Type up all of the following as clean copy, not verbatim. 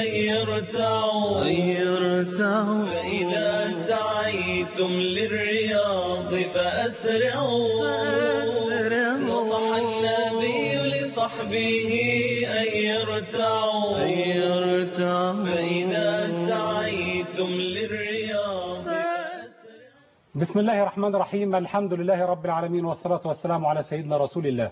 يرتعوا فإذا سعيتم للرياض فأسرعوا نصح النبي لصحبه أن يرتعوا فإذا سعيتم للرياض فأسرعوا. بسم الله الرحمن الرحيم. الحمد لله رب العالمين، والصلاة والسلام على سيدنا رسول الله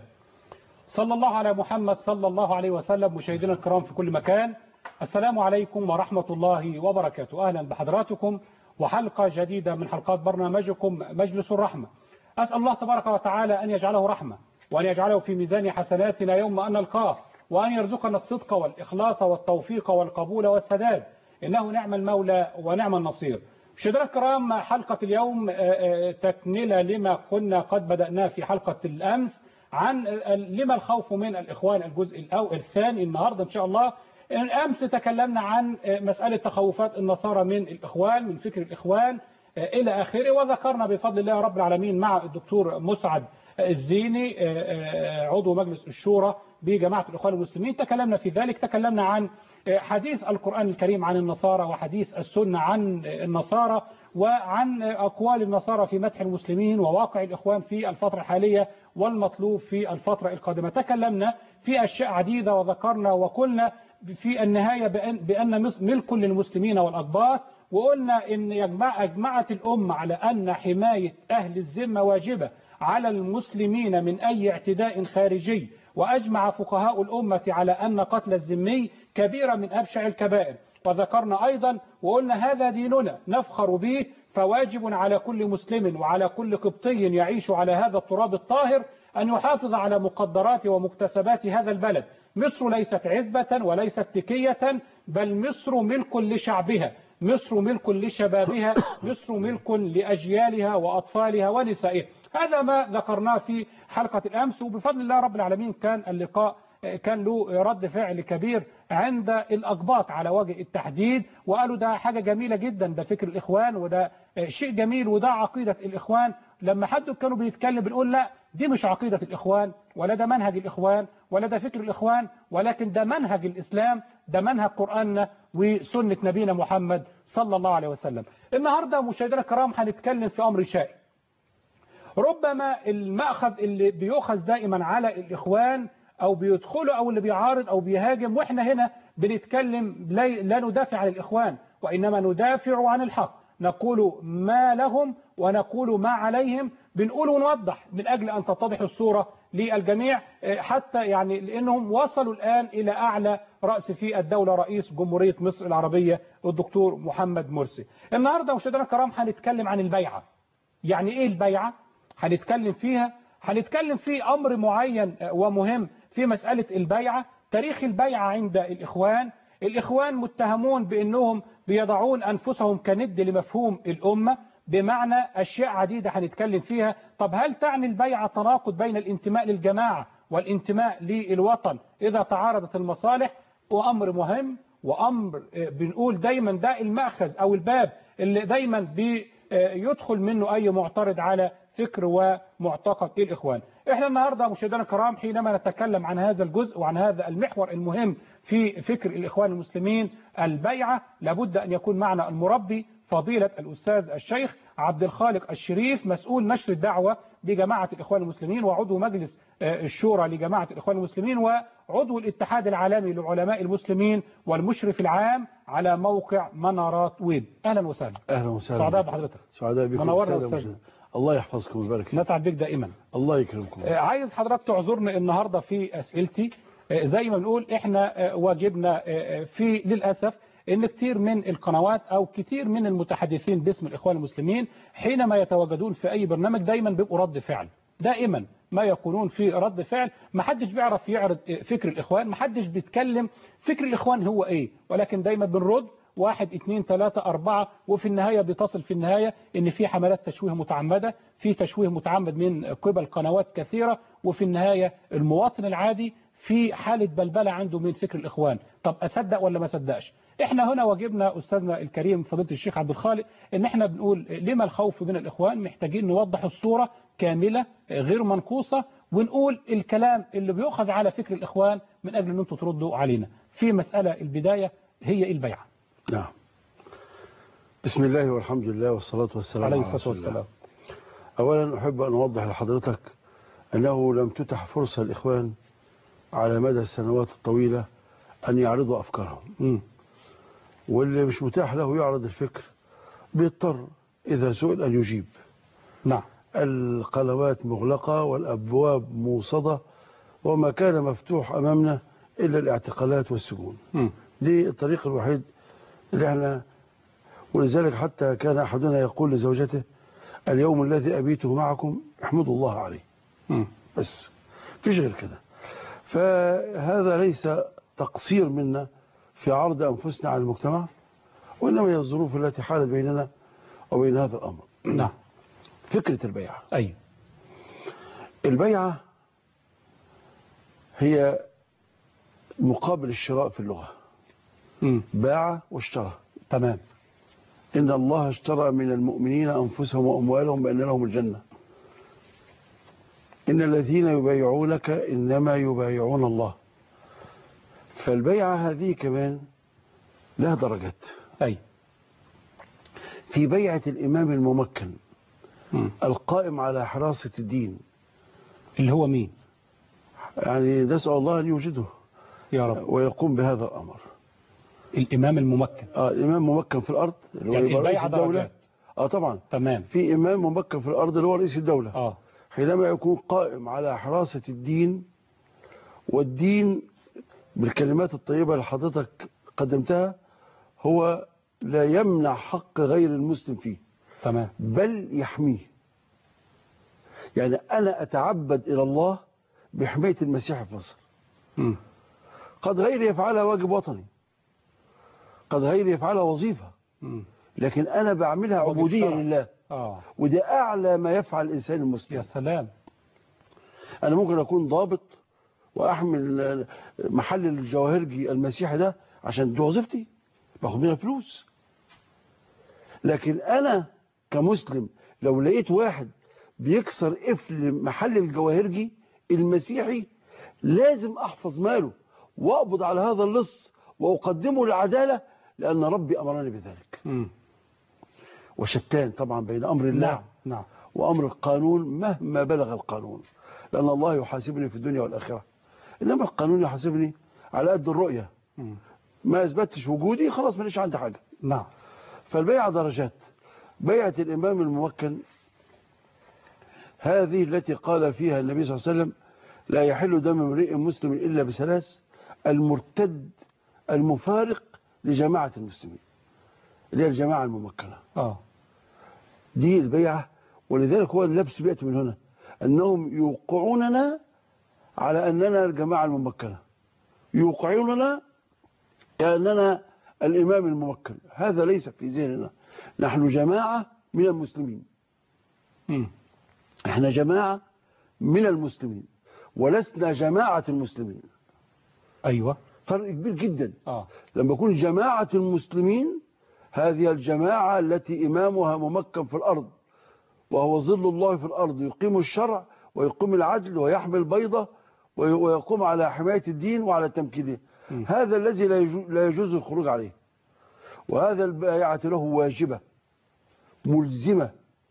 صلى الله على محمد صلى الله عليه وسلم. مشاهدينا الكرام في كل مكان، السلام عليكم ورحمة الله وبركاته. أهلا بحضراتكم وحلقة جديدة من حلقات برنامجكم مجلس الرحمة. أسأل الله تبارك وتعالى أن يجعله رحمة، وأن يجعله في ميزان حسناتنا يوم أن نلقاه، وأن يرزقنا الصدق والإخلاص والتوفيق والقبول والسداد، إنه نعم المولى ونعم النصير. مشاهدينا الكرام، حلقة اليوم تكملة لما كنا قد بدأناه في حلقة الأمس عن لما الخوف من الإخوان، الجزء الثاني النهاردة إن شاء الله. أمس تكلمنا عن مسألة تخوفات النصارى من الإخوان، من فكر الإخوان إلى آخره، وذكرنا بفضل الله رب العالمين مع الدكتور مسعد الزيني عضو مجلس الشورى بجماعة الإخوان المسلمين. تكلمنا في ذلك، تكلمنا عن حديث القرآن الكريم عن النصارى وحديث السنة عن النصارى، وعن أقوال النصارى في مدح المسلمين وواقع الإخوان في الفترة الحالية والمطلوب في الفترة القادمة. تكلمنا في أشياء عديدة وذكرنا وقلنا في النهاية بأن ملك للمسلمين والأقباط، وقلنا إن أجمعت الأمة على أن حماية أهل الذمة واجبة على المسلمين من أي اعتداء خارجي، وأجمع فقهاء الأمة على أن قتل الذمي كبيرة من أبشع الكبائر. وذكرنا أيضا وقلنا هذا ديننا نفخر به، فواجب على كل مسلم وعلى كل قبطي يعيش على هذا التراب الطاهر أن يحافظ على مقدرات ومكتسبات هذا البلد. مصر ليست عزبة وليست تكية، بل مصر ملك لشعبها، مصر ملك لشبابها، مصر ملك لأجيالها وأطفالها ونسائها. هذا ما ذكرناه في حلقة الأمس، وبفضل الله رب العالمين كان اللقاء كان له رد فعل كبير عند الأقباط على وجه التحديد، وقالوا ده حاجة جميلة جدا، ده فكر الإخوان وده شيء جميل وده عقيدة الإخوان. لما حد كانوا بيتكلم بنقول لا، دي مش عقيدة الإخوان ولا ده منهج الإخوان ولا ده فكر الإخوان، ولكن ده منهج الإسلام، ده منهج قرآننا وسنة نبينا محمد صلى الله عليه وسلم. النهاردة مشاهدينا الكرام هنتكلم في أمر شائك. ربما المأخذ اللي بيؤخذ دائما على الإخوان أو بيدخلوا أو اللي بيعارض أو بيهاجم، وإحنا هنا بنتكلم لا ندافع عن الإخوان، وإنما ندافع عن الحق، نقول ما لهم ونقول ما عليهم، بنقول ونوضح من أجل أن تتضح الصورة للجميع، حتى يعني لأنهم وصلوا الآن إلى أعلى رأس في الدولة، رئيس جمهورية مصر العربية الدكتور محمد مرسي. النهاردة مشاهدينا الكرام هنتكلم عن البيعة. يعني إيه البيعة؟ هنتكلم فيها، هنتكلم في أمر معين ومهم في مسألة البيعة، تاريخ البيعة عند الإخوان. الإخوان متهمون بأنهم بيضعون أنفسهم كند لمفهوم الأمة، بمعنى أشياء عديدة هنتكلم فيها. طب هل تعني البيعة تناقض بين الانتماء للجماعة والانتماء للوطن إذا تعارضت المصالح؟ وأمر مهم، وأمر بنقول دايما ده المأخذ أو الباب اللي دايما بيدخل منه أي معترض على فكر ومعتقد الإخوان. احنا النهاردة مشاهدينا الكرام حينما نتكلم عن هذا الجزء وعن هذا المحور المهم في فكر الإخوان المسلمين، البيعة، لابد أن يكون معنا المربي فضيلة الأستاذ الشيخ عبد الخالق الشريف، مسؤول نشر الدعوة بجماعة الإخوان المسلمين، وعضو مجلس الشورى لجماعة الإخوان المسلمين، وعضو الاتحاد العالمي للعلماء المسلمين، والمشرف العام على موقع منارات ويب. أهلا وسهلا. أهلا وسهلا. سعداء بحضرتك. سعداء بكم. منورنا أستاذ. الله يحفظكم ويبارك فيكم. نسعد بك دائما. الله يكرمكم. عايز حضرتك تعذرني النهاردة في أسئلتي. زي ما بنقول احنا واجبنا في للأسف ان كتير من القنوات او كتير من المتحدثين باسم الإخوان المسلمين حينما يتواجدون في اي برنامج دايما بيبقوا رد فعل، دائما ما يكونون في رد فعل. ما حدش بيعرف يعرض فكر الإخوان، ما حدش بيتكلم فكر الإخوان هو ايه، ولكن دايما بنرد 1 2 3 4، وفي النهاية بتصل في النهاية ان في حملات تشويه متعمدة، في تشويه متعمد من قبل قنوات كثيرة، وفي النهاية المواطن العادي في حالة بلبلة عنده من فكر الإخوان. طب أصدق ولا ما صدقش؟ احنا هنا واجبنا أستاذنا الكريم فضيلة الشيخ عبد الخالق ان احنا بنقول لما الخوف من الإخوان، محتاجين نوضح الصورة كاملة غير منقوصة، ونقول الكلام اللي بيؤخذ على فكر الإخوان من أجل ان انتم تردوا علينا في مسألة البداية. هي إيه البيعة؟ نعم. بسم الله والحمد لله والصلاة والسلام عليه على الصلاة رسول الله. والسلام. أولا أحب أن أوضح لحضرتك أنه لم تتح فرصة الإخوان على مدى السنوات الطويلة أن يعرضوا أفكارهم. واللي مش متاح له يعرض الفكر بيضطر إذا سئل أن يجيب. نعم. القنوات مغلقة والأبواب موصدة وما كان مفتوح أمامنا إلا الاعتقالات والسجون. دي الطريق الوحيد اللي احنا، ولذلك حتى كان أحدنا يقول لزوجته: اليوم الذي أبيته معكم احمدوا الله عليه. بس فيش غير كده. فهذا ليس تقصير منا في عرض أنفسنا على المجتمع، وإنما هي الظروف التي حالت بيننا وبين هذا الأمر. نعم. فكرة البيعة. أي البيعة هي مقابل الشراء في اللغة. باع واشترى. تمام. إن الله اشترى من المؤمنين أنفسهم وأموالهم بأن لهم الجنة. إن الذين يبايعونك إنما يبايعون الله. فالبيعة هذه كمان لها درجات. أي في بيعة الإمام الممكن القائم على حراسة الدين، اللي هو مين؟ يعني نسأل الله أن يوجده يا رب ويقوم بهذا الأمر. الإمام الممكن. الإمام ممكن في الأرض اللي هو يعني رئيس البيعة الدولة. درجات. طبعا. تمام. في إمام ممكن في الأرض اللي هو رئيس الدولة. حينما يكون قائم على حراسة الدين، والدين بالكلمات الطيبة اللي حضرتك قدمتها هو لا يمنع حق غير المسلم فيه. تمام. بل يحميه. يعني أنا أتعبد إلى الله بحماية المسيح في مصر. قد غيري يفعلها واجب وطني، قد غيري يفعلها وظيفة، لكن أنا بعملها عبودية لله. وده أعلى ما يفعل الإنسان المسلم. يا سلام. أنا ممكن أكون ضابط وأحمل محل الجواهرجي المسيحي ده عشان دي وظيفتي، باخد منها فلوس. لكن أنا كمسلم لو لقيت واحد بيكسر قفل محل الجواهرجي المسيحي، لازم أحفظ ماله وأقبض على هذا اللص وأقدمه للعدالة، لأن ربي أمرني بذلك. وشتان طبعا بين أمر الله وأمر القانون مهما بلغ القانون، لأن الله يحاسبني في الدنيا والآخرة، إنما القانون يحاسبني على قد الرؤية. ما أثبتش وجودي خلاص ماليش عندي حاجة. فالبيعة درجات. بيعة الإمام الممكن هذه التي قال فيها النبي صلى الله عليه وسلم: لا يحل دم امرئ مسلم إلا بثلاث: المرتد المفارق لجماعة المسلمين، اللي هي الجماعة الممكنة. دي البيعة. ولذلك هو اللبس بيأتي من هنا، أنهم يوقعوننا على أننا الجماعة الممكنة، يوقعوننا كأننا الإمام الممكن. هذا ليس في ذهننا. نحن جماعة من المسلمين. احنا جماعة من المسلمين ولسنا جماعة المسلمين. أيوة، فرق كبير جدا. لما يكون جماعة المسلمين، هذه الجماعة التي إمامها ممكن في الأرض وهو ظل الله في الأرض، يقيم الشرع ويقيم العدل ويحمي البيضة ويقوم على حماية الدين وعلى تمكينه. هذا الذي لا يجوز الخروج عليه. وهذا البيعة له واجبة ملزمة.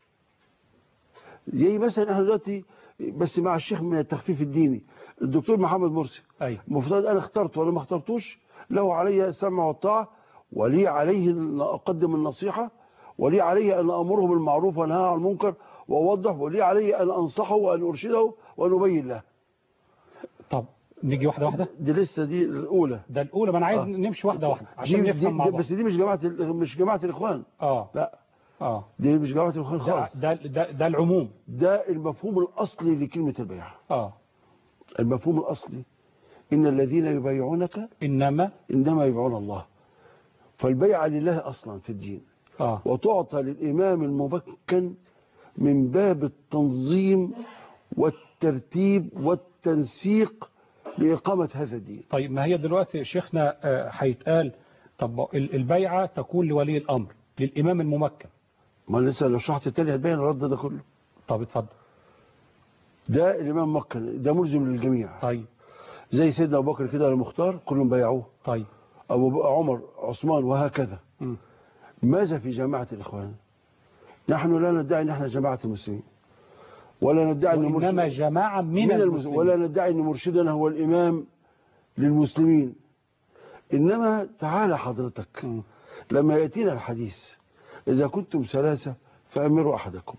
زي مثلا احنا دلوقتي بس مع الشيخ من التخفيف الديني الدكتور محمد مرسي، المفترض انا اخترته ولا ما اخترتوش، له علي السمع والطاعة، ولي عليه ان اقدم النصيحة، ولي عليه ان امره بالمعروف وانهى عن المنكر واوضح، ولي عليه ان انصحه وان ارشده وان ابين له. طب نيجي واحدة واحدة. دي لسه دي الاولى. ده الاولى، ما انا عايز نمشي واحدة واحدة عشان نفهم مع بعض. بس دي مش جماعة الاخوان. لا دي مش جماعة الاخوان خالص. ده العموم. ده المفهوم الاصلي لكلمة البيعة. المفهوم الاصلي: ان الذين يبايعونك انما يبايعون الله. فالبيعة لله اصلا في الدين. وتعطى للامام الممكن من باب التنظيم والترتيب والتنسيق لإقامة هذا الدين. طيب، ما هي دلوقتي شيخنا هيتقال طب البيعة تكون لولي الأمر للإمام الممكن. ما لسه لو شرحت التاني هتبين الرد ده كله. طب اتفضل. ده الإمام الممكن ده ملزم للجميع. طيب. زي سيدنا أبو بكر كده المختار كلهم بايعوه. طيب. أبو بكر عمر عثمان وهكذا. ماذا في جماعة الإخوان؟ نحن لا ندعي أن احنا جماعة المسلمين، ولا ندعي أن وإنما جماعة من المسلمين، ولا ندعي أن مرشدنا هو الإمام للمسلمين. إنما تعالى حضرتك لما يأتينا الحديث إذا كنتم ثلاثة فأمروا أحدكم.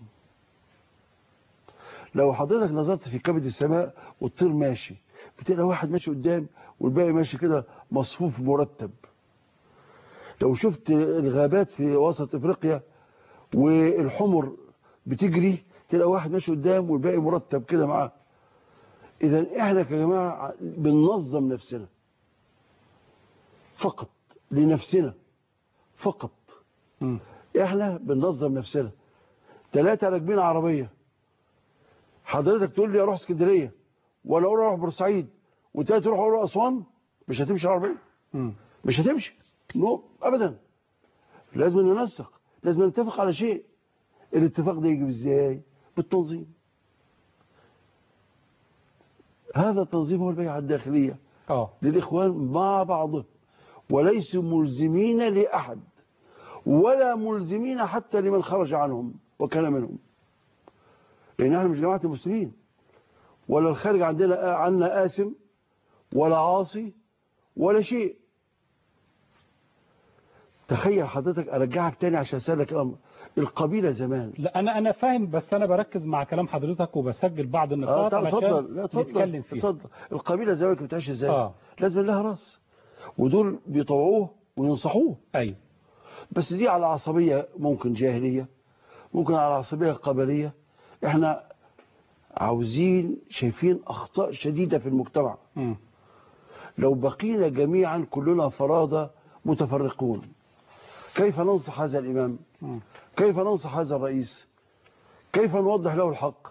لو حضرتك نظرت في كبد السماء والطير ماشي، بتلاقي واحد ماشي قدام والباقي ماشي كده مصفوف مرتب. لو شفت الغابات في وسط افريقيا والحمر بتجري، تلاقي واحد ماشي قدام والباقي مرتب كده معاه. اذا احنا كجماعه بننظم نفسنا فقط لنفسنا فقط. احنا بننظم نفسنا. 3 راكبين عربيه، حضرتك تقول لي اروح اسكندريه ولا اروح بورسعيد وتاني تروح اروح اسوان، مش هتمشي العربيه. مش هتمشي ابدا. لازم ننسق، لازم نتفق على شيء. الاتفاق ده يجي ازاي؟ بالتنظيم. هذا التنظيم هو البيعة الداخلية للإخوان مع بعضهم، وليسوا ملزمين لأحد ولا ملزمين حتى لمن خرج عنهم وكان منهم، لأن احنا مش جماعة المسلمين، ولا الخارج عنا آثم ولا عاصي ولا شيء. تخيل حضرتك، أرجعك تاني عشان أسألك الأمر. القبيلة زمان، لا أنا فاهم، بس أنا بركز مع كلام حضرتك وبسجل بعض النقاط علشان نتكلم فيها. اتفضل. القبيلة زمان كانت بتعيش ازاي؟ لازم لها راس، ودول بيطوعوه وينصحوه. أيوة. بس دي على عصبية، ممكن جاهلية، ممكن على عصبية قبلية. احنا عاوزين، شايفين أخطاء شديدة في المجتمع. لو بقينا جميعا كلنا فرادى متفرقون، كيف ننصح هذا الإمام؟ كيف ننصح هذا الرئيس؟ كيف نوضح له الحق؟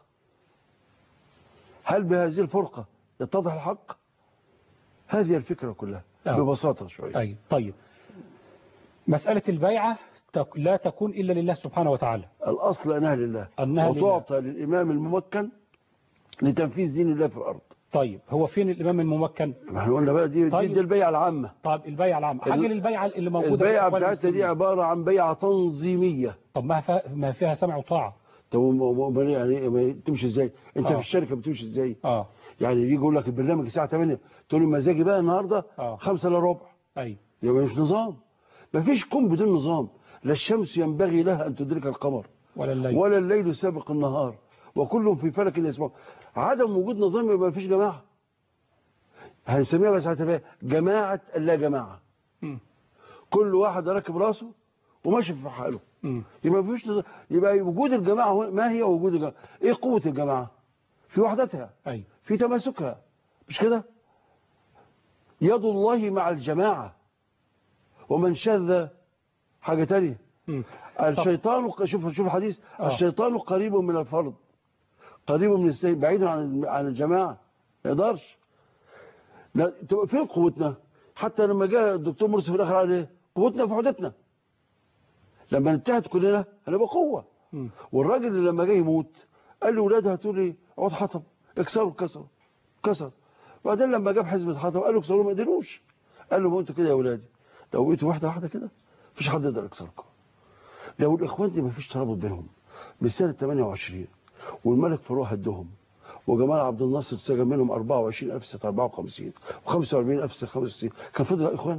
هل بهذه الفرقة يتضح الحق؟ هذه الفكرة كلها ببساطة شوية. أي. طيب، مسألة البيعة لا تكون إلا لله سبحانه وتعالى. الأصل أنها لله، وتعطى للإمام الممكن لتنفيذ دين الله في الأرض. طيب، هو فين الإمام الممكن؟ ما احنا قلنا بقى دي البيعة العامة. طيب، البيعة العامة، حاجة البيعة اللي موجودة. البيعة بتاعتنا دي عبارة عن بيعة تنظيمية. طب ما فيها سمع وطاعة. طب يعني تمشي ازاي؟ انت في الشركة بتمشي ازاي؟ يعني يجي يقول لك البرنامج الساعة 8، تقول لي مزاجي بقى النهارده 5 الا ربع. ايوه. يبقى مش نظام. ما فيش كون بدون نظام. لا الشمس ينبغي لها ان تدرك القمر ولا الليل سابق النهار، وكلهم في فلك يسبحون. عدم وجود نظام يبقى ما فيش جماعة. هنسميها بس هتبقى جماعة اللا جماعة. كل واحد راكب راسه وماشي في حاله. يبقى ما فيش نظام. يبقى وجود الجماعة، ما هي وجود الجماعة؟ ايه قوة الجماعة؟ في وحدتها، في تماسكها، مش كده؟ يد الله مع الجماعة، ومن شذ حاجة تانية. الشيطان، شوف الحديث، الشيطان قريب من الفرد، قريب من السيد، بعيد عن الجماعة، ما يقدرش. فين قوتنا؟ حتى لما جاء الدكتور مرسي في الاخر قال ايه؟ قوتنا في وحدتنا. لما نتحد كلنا هنبقى قوة. والراجل اللي لما جاي يموت قال لاولاده هاتوا لي عود حطب اكسروا، كسر. وبعدين لما جاب حزمة حطب قالوا اكسروا، ما قدروش. قال لهم انتوا كده يا اولادي لو بقيتوا واحدة كده مفيش حد يقدر يكسركم. لو الاخوان دي مفيش ترابط بينهم من سنة 28 والملك فاروق هدهم، وجمال عبد الناصر سجن منهم 24,000 سنة 54 و45,000 سنة 65، كان فضل الاخوان؟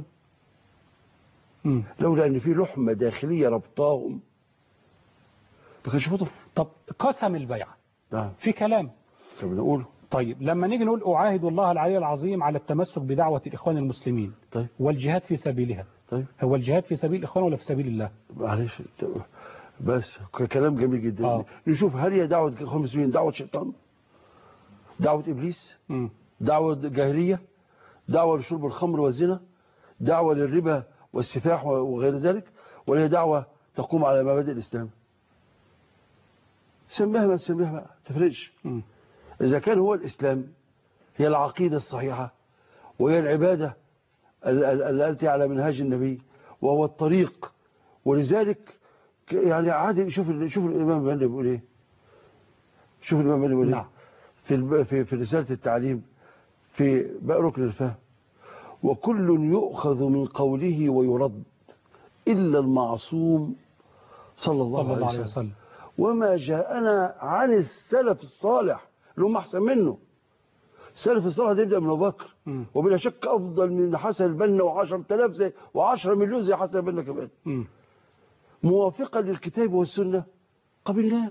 لولا ان في لحمة داخلية ربطاهم ما كانش فضل. طب قسم البيعة في كلام بنقوله. طيب، لما نيجي نقول أعاهد الله العلي العظيم على التمسك بدعوة الإخوان المسلمين والجهاد في سبيلها. هو الجهاد في سبيل الإخوان ولا في سبيل الله؟ معلش، بس كلام جميل جدا. نشوف هل هي دعوة الإخوان المسلمين دعوة شيطان؟ دعوة إبليس؟ دعوة جاهلية؟ دعوة لشرب الخمر والزنا؟ دعوة للربا والسفاح وغير ذلك؟ ولا هي دعوة تقوم على مبادئ الإسلام؟ سميها ما تسميها ما تفرقش. إذا كان هو الإسلام هي العقيدة الصحيحة، وهي العبادة التي على منهاج النبي، وهو الطريق، ولذلك يعني عادي. شوف الإمام مالك بيقول إيه. شوف الإمام مالك بيقول إيه في رسالة التعليم في ركن الفهم. وكل يؤخذ من قوله ويرد إلا المعصوم صلى الله عليه وسلم. وما جاءنا عن السلف الصالح اللي هم أحسن منه. السلف الصالح ده يبدأ من أبو بكر، وبلا شك أفضل من حسن البنا و10,000 زي و10 مليون زي حسن البنا كمان. موافقا للكتاب والسنة قبلناه،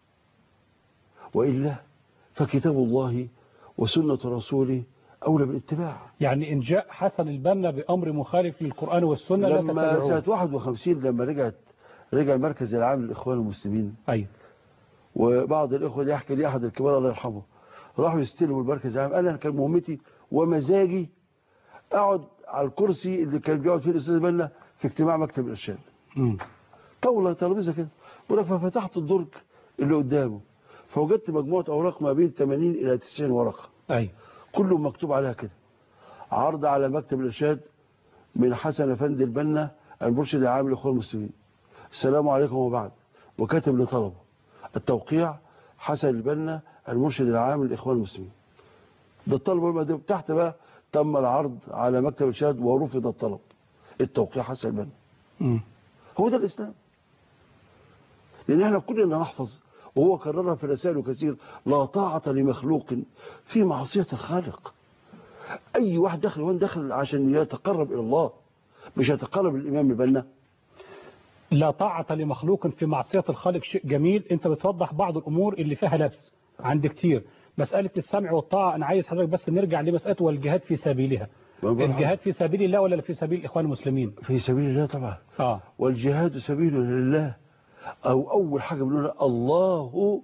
وإلا فكتاب الله وسنة رسوله أولى بالاتباع. يعني إن جاء حسن البنا بأمر مخالف للقرآن والسنة لا تتبعوه. لما سنة 51 لما رجع المركز العام للإخوان المسلمين، أيوة، وبعض الإخوة يحكي لي أحد الكبار الله يرحمه، راحوا يستلموا المركز العام. أنا كان مهمتي ومزاجي أقعد على الكرسي اللي كان بيقعد فيه الأستاذ بنا في اجتماع مكتب الإرشاد، طاولة ترابيزة كده. ففتحت الدرج اللي قدامه، فوجدت مجموعة أوراق ما بين 80 إلى 90 ورقة، أيوة، كله مكتوب عليها كده: عرض على مكتب الإرشاد من حسن أفندي البنا المرشد العام للإخوان المسلمين، السلام عليكم وبعد، وكاتب لطلبه التوقيع حسن البنا المرشد العام للإخوان المسلمين. ده الطلب تحت بقى: تم العرض على مكتب الإرشاد ورفض الطلب، التوقيع حسن البنا. هو ده الإسلام. لأن احنا كلنا نحفظ، وهو كررها في رسائله كثير: لا طاعة لمخلوق في معصية الخالق. أي واحد داخل عشان يتقرب إلى الله، مش يتقرب للإمام البنا. لا طاعة لمخلوق في معصية الخالق شيء جميل. انت بتوضح بعض الأمور اللي فيها لبس عند كتير. مسألة السمع والطاعة أنا عايز حضرتك بس نرجع لمسألة والجهاد في سبيلها. الجهاد في سبيل الله ولا في سبيل الإخوان المسلمين؟ في سبيل الله طبعا. والجهاد سبيل لله. أول حاجة بنقولها: الله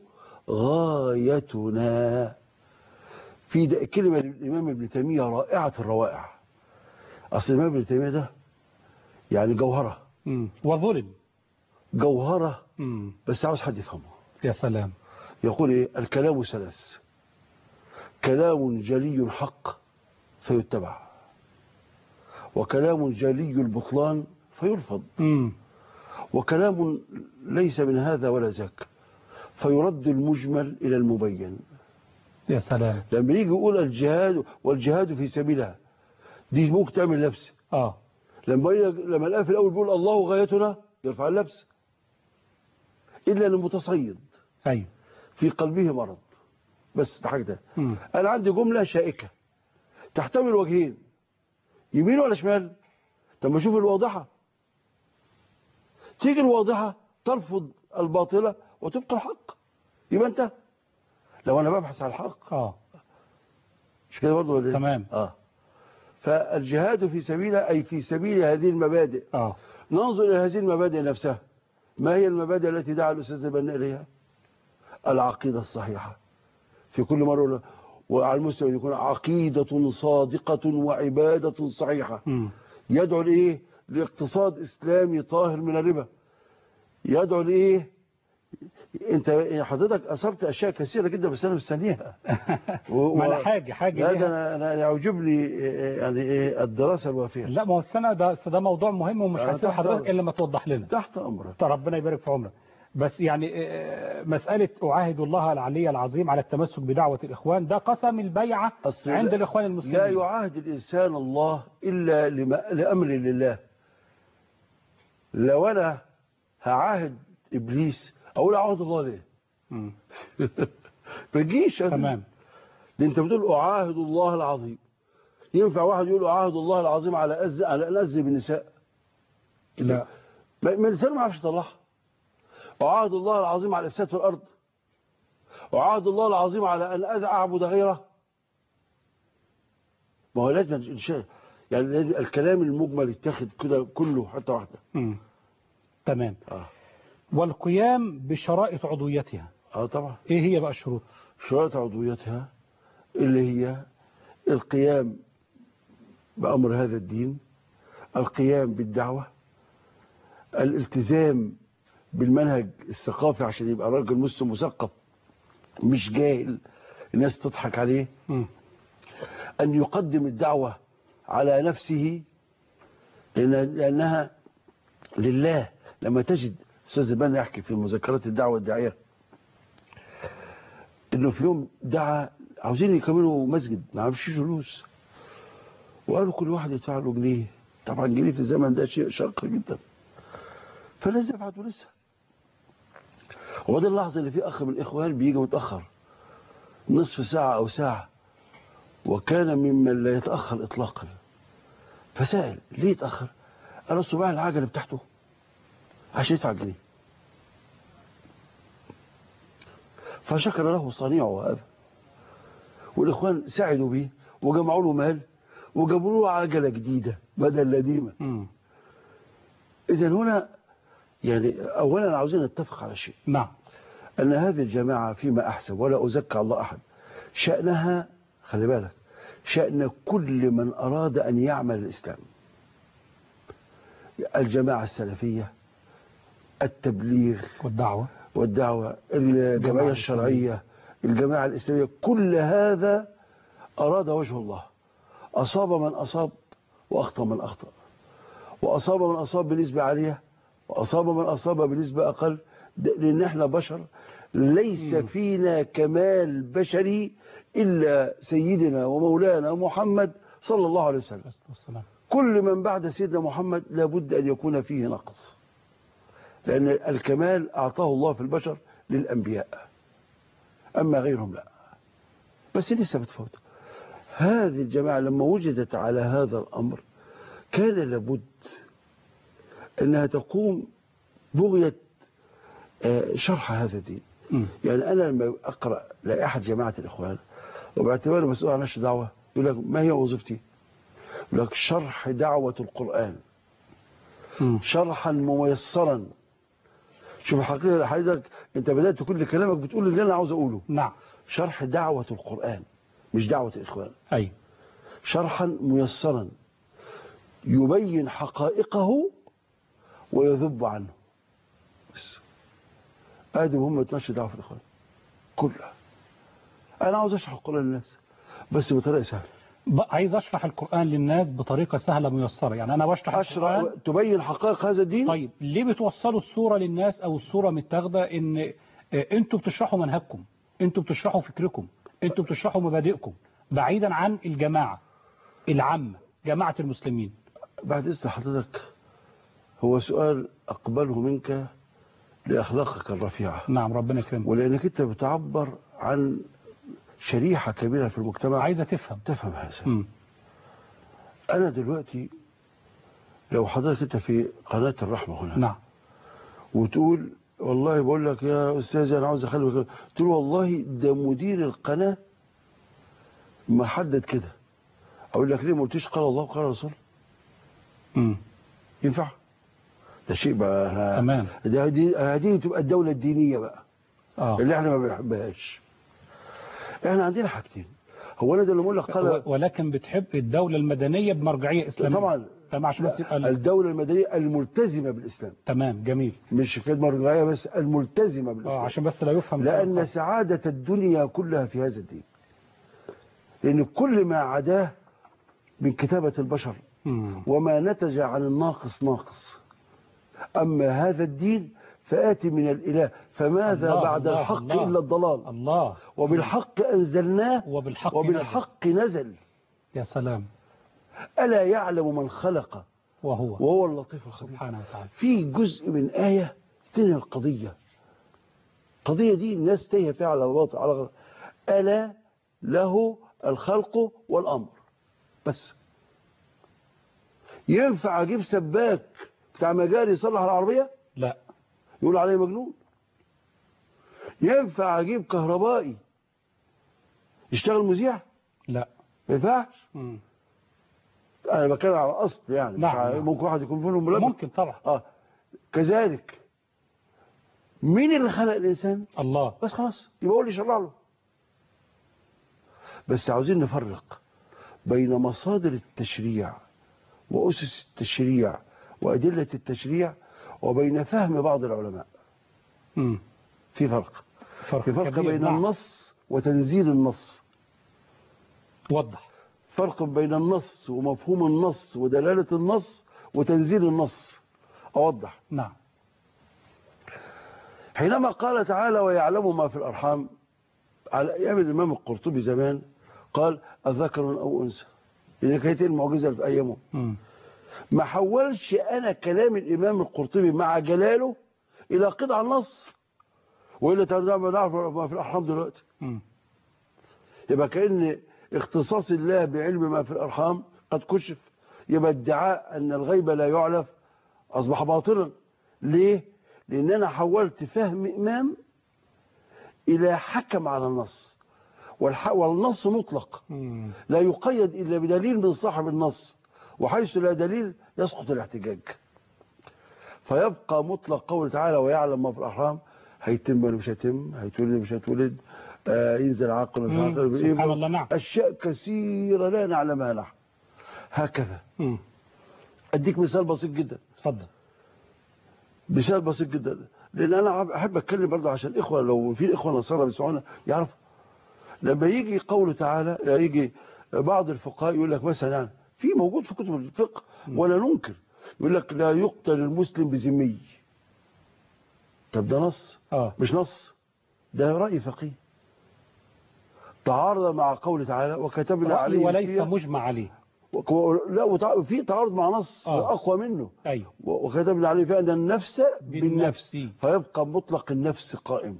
غايتنا. في كلمة الإمام ابن تيمية رائعة الروائع. أصل الإمام ابن تيمية ده يعني جوهرة وظلم جوهرة، بس عاوز حد يفهمه. يا سلام. يقول إيه؟ الكلام ثلاث: كلام جلي حق فيتبع، وكلام جلي البطلان فيرفض، وكلام ليس من هذا ولا ذاك فيرد المجمل إلى المبين. يا سلام. لما يجي يقول الجهاد والجهاد في سبيلها، دي ممكن تعمل لبس. لما الآية في الأول بيقول الله غايتنا، يرفع اللبس. إلا المتصيد أيوة في قلبه مرض. بس ده حاجة ده. أنا عندي جملة شائكة تحتمل وجهين، يمين ولا شمال. طب ما اشوف الواضحة. تيجي الواضحة ترفض الباطلة وتبقى الحق، يبقى انت. لو انا ببحث عن الحق مش كده برضه ولا؟ تمام. فالجهاد في سبيله أي في سبيل هذه المبادئ. ننظر إلى هذه المبادئ نفسها. ما هي المبادئ التي دعا الأستاذ البنا إليها؟ العقيدة الصحيحة في كل مرة، وعلى المسلم أن يكون عقيدة صادقة وعبادة صحيحة. يدعو لإيه؟ لاقتصاد إسلامي طاهر من الربا. يدعو لإيه؟ انت حضرتك اثرت اشياء كثيره جدا بس انا مستنيها. ما انا حاجه لا انا يعجبني يعني ايه الدراسه الوافيه. لا ما هو السنه ده موضوع مهم ومش هسيب حضرتك الا لما توضح لنا. تحت امرك. ربنا يبارك في عمرك. بس يعني مساله اعاهد الله العلي العظيم على التمسك بدعوه الاخوان، ده قسم البيعه عند الاخوان المسلمين. لا يعاهد الانسان الله الا لامر لله. لو انا هعاهد ابليس اقول اعوذ الله ليه؟ ما تجيش. تمام. ده انت بتقول اعاهد الله العظيم. ينفع واحد يقول اعاهد الله العظيم على ان اذب النساء؟ لا، ما الانسان ما يعرفش يطلعها. اعاهد الله العظيم على الافساد في الارض. اعاهد الله العظيم على ان اعبد غيره. ما هو لازم يعني الكلام المجمل يتاخد كده كله حتى واحده. تمام. والقيام بشرائط عضويتها. طبعا. ايه هي بقى الشروط؟ شرائط عضويتها اللي هي القيام بأمر هذا الدين، القيام بالدعوة، الالتزام بالمنهج الثقافي عشان يبقى راجل مسلم مثقف مش جاهل الناس تضحك عليه، أن يقدم الدعوة على نفسه لأنها لله. لما تجد أستاذ البنا يحكي في مذكرات الدعوة الداعية إنه في يوم دعا عاوزين يكملوا مسجد ما عرفش فلوس، وقالوا كل واحد يدفع له جنيه. طبعا جنيه في الزمن ده شيء شاق جدا، فالناس دفعته لسه. وده اللحظة اللي فيه أخ من الإخوان بيجي متأخر نصف ساعة أو ساعة، وكان ممن لا يتأخر إطلاقا، فسأل ليه يتأخر؟ قال الصباع العجلة بتاعته عشان يدفع جنيه. فشكر له صنيعه هذا، والإخوان ساعدوا به وجمعوا له مال وجابوا له عجلة جديدة بدل القديمة. إذا هنا يعني أولا عاوزين نتفق على شيء، نعم، أن هذه الجماعة فيما أحسب ولا أزكى الله أحد، شأنها خلي بالك شأن كل من أراد أن يعمل الإسلام. الجماعة السلفية، التبليغ والدعوة، الجمعية الشرعية، الجماعة الإسلامية، كل هذا أراد وجه الله. أصاب من أصاب وأخطأ من أخطأ، وأصاب من أصاب بنسبة عالية وأصاب من أصاب بنسبة أقل، لأن احنا بشر، ليس فينا كمال بشري إلا سيدنا ومولانا محمد صلى الله عليه وسلم. كل من بعد سيدنا محمد لابد أن يكون فيه نقص، لأن الكمال أعطاه الله في البشر للأنبياء، أما غيرهم لا. بس لسه بتفوت. هذه الجماعة لما وجدت على هذا الأمر كان لابد أنها تقوم بغية شرح هذا الدين. يعني أنا لما أقرأ لأحد جماعة الإخوان وباعتباره مسؤول عن نشر دعوة، يقول لك ما هي وظيفتي؟ يقول لك شرح دعوة القرآن شرحا ميسرا. شوف الحقيقة حضرتك أنت بدأت كل كلامك بتقول اللي أنا عاوز أقوله. نعم، شرح دعوة القرآن مش دعوة الإخوان. أي شرحا ميسرا يبين حقائقه ويذب عنه. بس ادي مهمة نشر دعوة الإخوان كلها. أنا عاوز أشرح القرآن للناس بس بطريقة سهلة. عايز أشرح القرآن للناس بطريقة سهلة ميسرة. يعني أنا بشرح القرآن تبين حقائق هذا الدين. طيب ليه بتوصلوا الصورة للناس أو الصورة متاخدة إن أنتوا بتشرحوا منهجكم، أنتوا بتشرحوا فكركم، أنتوا بتشرحوا مبادئكم بعيدا عن الجماعة العامة جماعة المسلمين؟ بعد إذن حضرتك هو سؤال أقبله منك لأخلاقك الرفيعة. نعم ربنا يكرمك. ولأنك أنت بتعبر عن شريحة كبيرة في المجتمع عايزة تفهم هذا. أنا دلوقتي لو حضرتك أنت في قناة الرحمة هنا، نعم، وتقول والله بقول لك يا أستاذ أنا عاوز أخلي بك، تقول والله ده مدير القناة ما حدد كده، أقول لك ليه ما قلتيش قال الله وقال الرسول؟ ينفع؟ ده شيء بقى تمام. هذه تبقى الدولة الدينية بقى اللي احنا ما بنحبهاش. احنا عندنا حاجتين. هو انا ده اللي بقول لك قال، ولكن بتحب الدولة المدنية بمرجعية إسلامية. طبعا عشان بس يبقى الدولة المدنية الملتزمة بالإسلام. تمام جميل. مش كده مرجعية بس، الملتزمة بالإسلام. عشان بس لا يفهم، لأن سعادة الدنيا كلها في هذا الدين. لأن كل ما عداه من كتابة البشر وما نتج عن الناقص ناقص. أما هذا الدين فآتي من الإله، فماذا بعد الحق إلا الضلال. الله. وبالحق أنزلناه وبالحق نزل. يا سلام. ألا يعلم من خلق وهو اللطيف الخبير سبحانه وتعالى. في جزء من آية تنهي القضية دي الناس تهي فيها على باطل على غلط. ألا له الخلق والأمر. بس ينفع أجيب سباك بتاع مجاري يصلح العربية؟ لا، يقول عليه مجنون. ينفع أجيب كهربائي يشتغل مذيع؟ لا، ما ينفعش. أنا بتكلم على أصل يعني. نعم. ممكن واحد يكون فيهم ملبس، ممكن طبعا. كذلك مين اللي خلق الإنسان؟ الله. بس خلاص يبقى هو اللي يشرع له. بس عاوزين نفرق بين مصادر التشريع وأسس التشريع وأدلة التشريع وبين فهم بعض العلماء. في فرق بين النص وتنزيل النص. وضح. فرق بين النص ومفهوم النص ودلالة النص وتنزيل النص. أوضح. نعم. حينما قال تعالى ويعلم ما في الأرحام، على أيام الإمام القرطبي زمان قال أذكر أو أنثى. لان كانت المعجزه في ايامه. ما حولش انا كلام الامام القرطبي مع جلاله الى قطع النص، والا نعرف ما في الارحام دلوقتي. يبقى كأن اختصاص الله بعلم ما في الارحام قد كشف. يبقى ادعاء ان الغيب لا يعلف اصبح باطلا. ليه؟ لان انا حولت فهم امام الى حكم على النص، والنص مطلق لا يقيد الا بدليل من صاحب النص، وحيث لا دليل يسقط الاحتجاج. فيبقى مطلق قوله تعالى ويعلم ما في الارحام، هيتم ولا مش هيتم، هيتولد ولا مش هيتولد، ينزل عاقل ولا مش عاقل، سبحان الله. نعم. اشياء كثيره لا نعلمها نحن. هكذا. اديك مثال بسيط جدا. اتفضل. مثال بسيط جدا، لان انا احب اتكلم برضه عشان الاخوه، لو في اخوه نصارى بيسمعونا يعرفوا. لما يجي قوله تعالى، يجي بعض الفقهاء يقول لك مثلا، يعني في موجود في كتب الفقه ولا ننكر، يقول لك لا يقتل المسلم بذمي. طب ده نص؟ مش نص، ده رأي فقيه تعارض مع قوله تعالى وكتبنا عليه وليس مجمع عليه. لا، في تعارض مع نص اقوى منه. ايوه. وكتبنا عليه فيه ان النفس بالنفس، فيبقى مطلق النفس قائم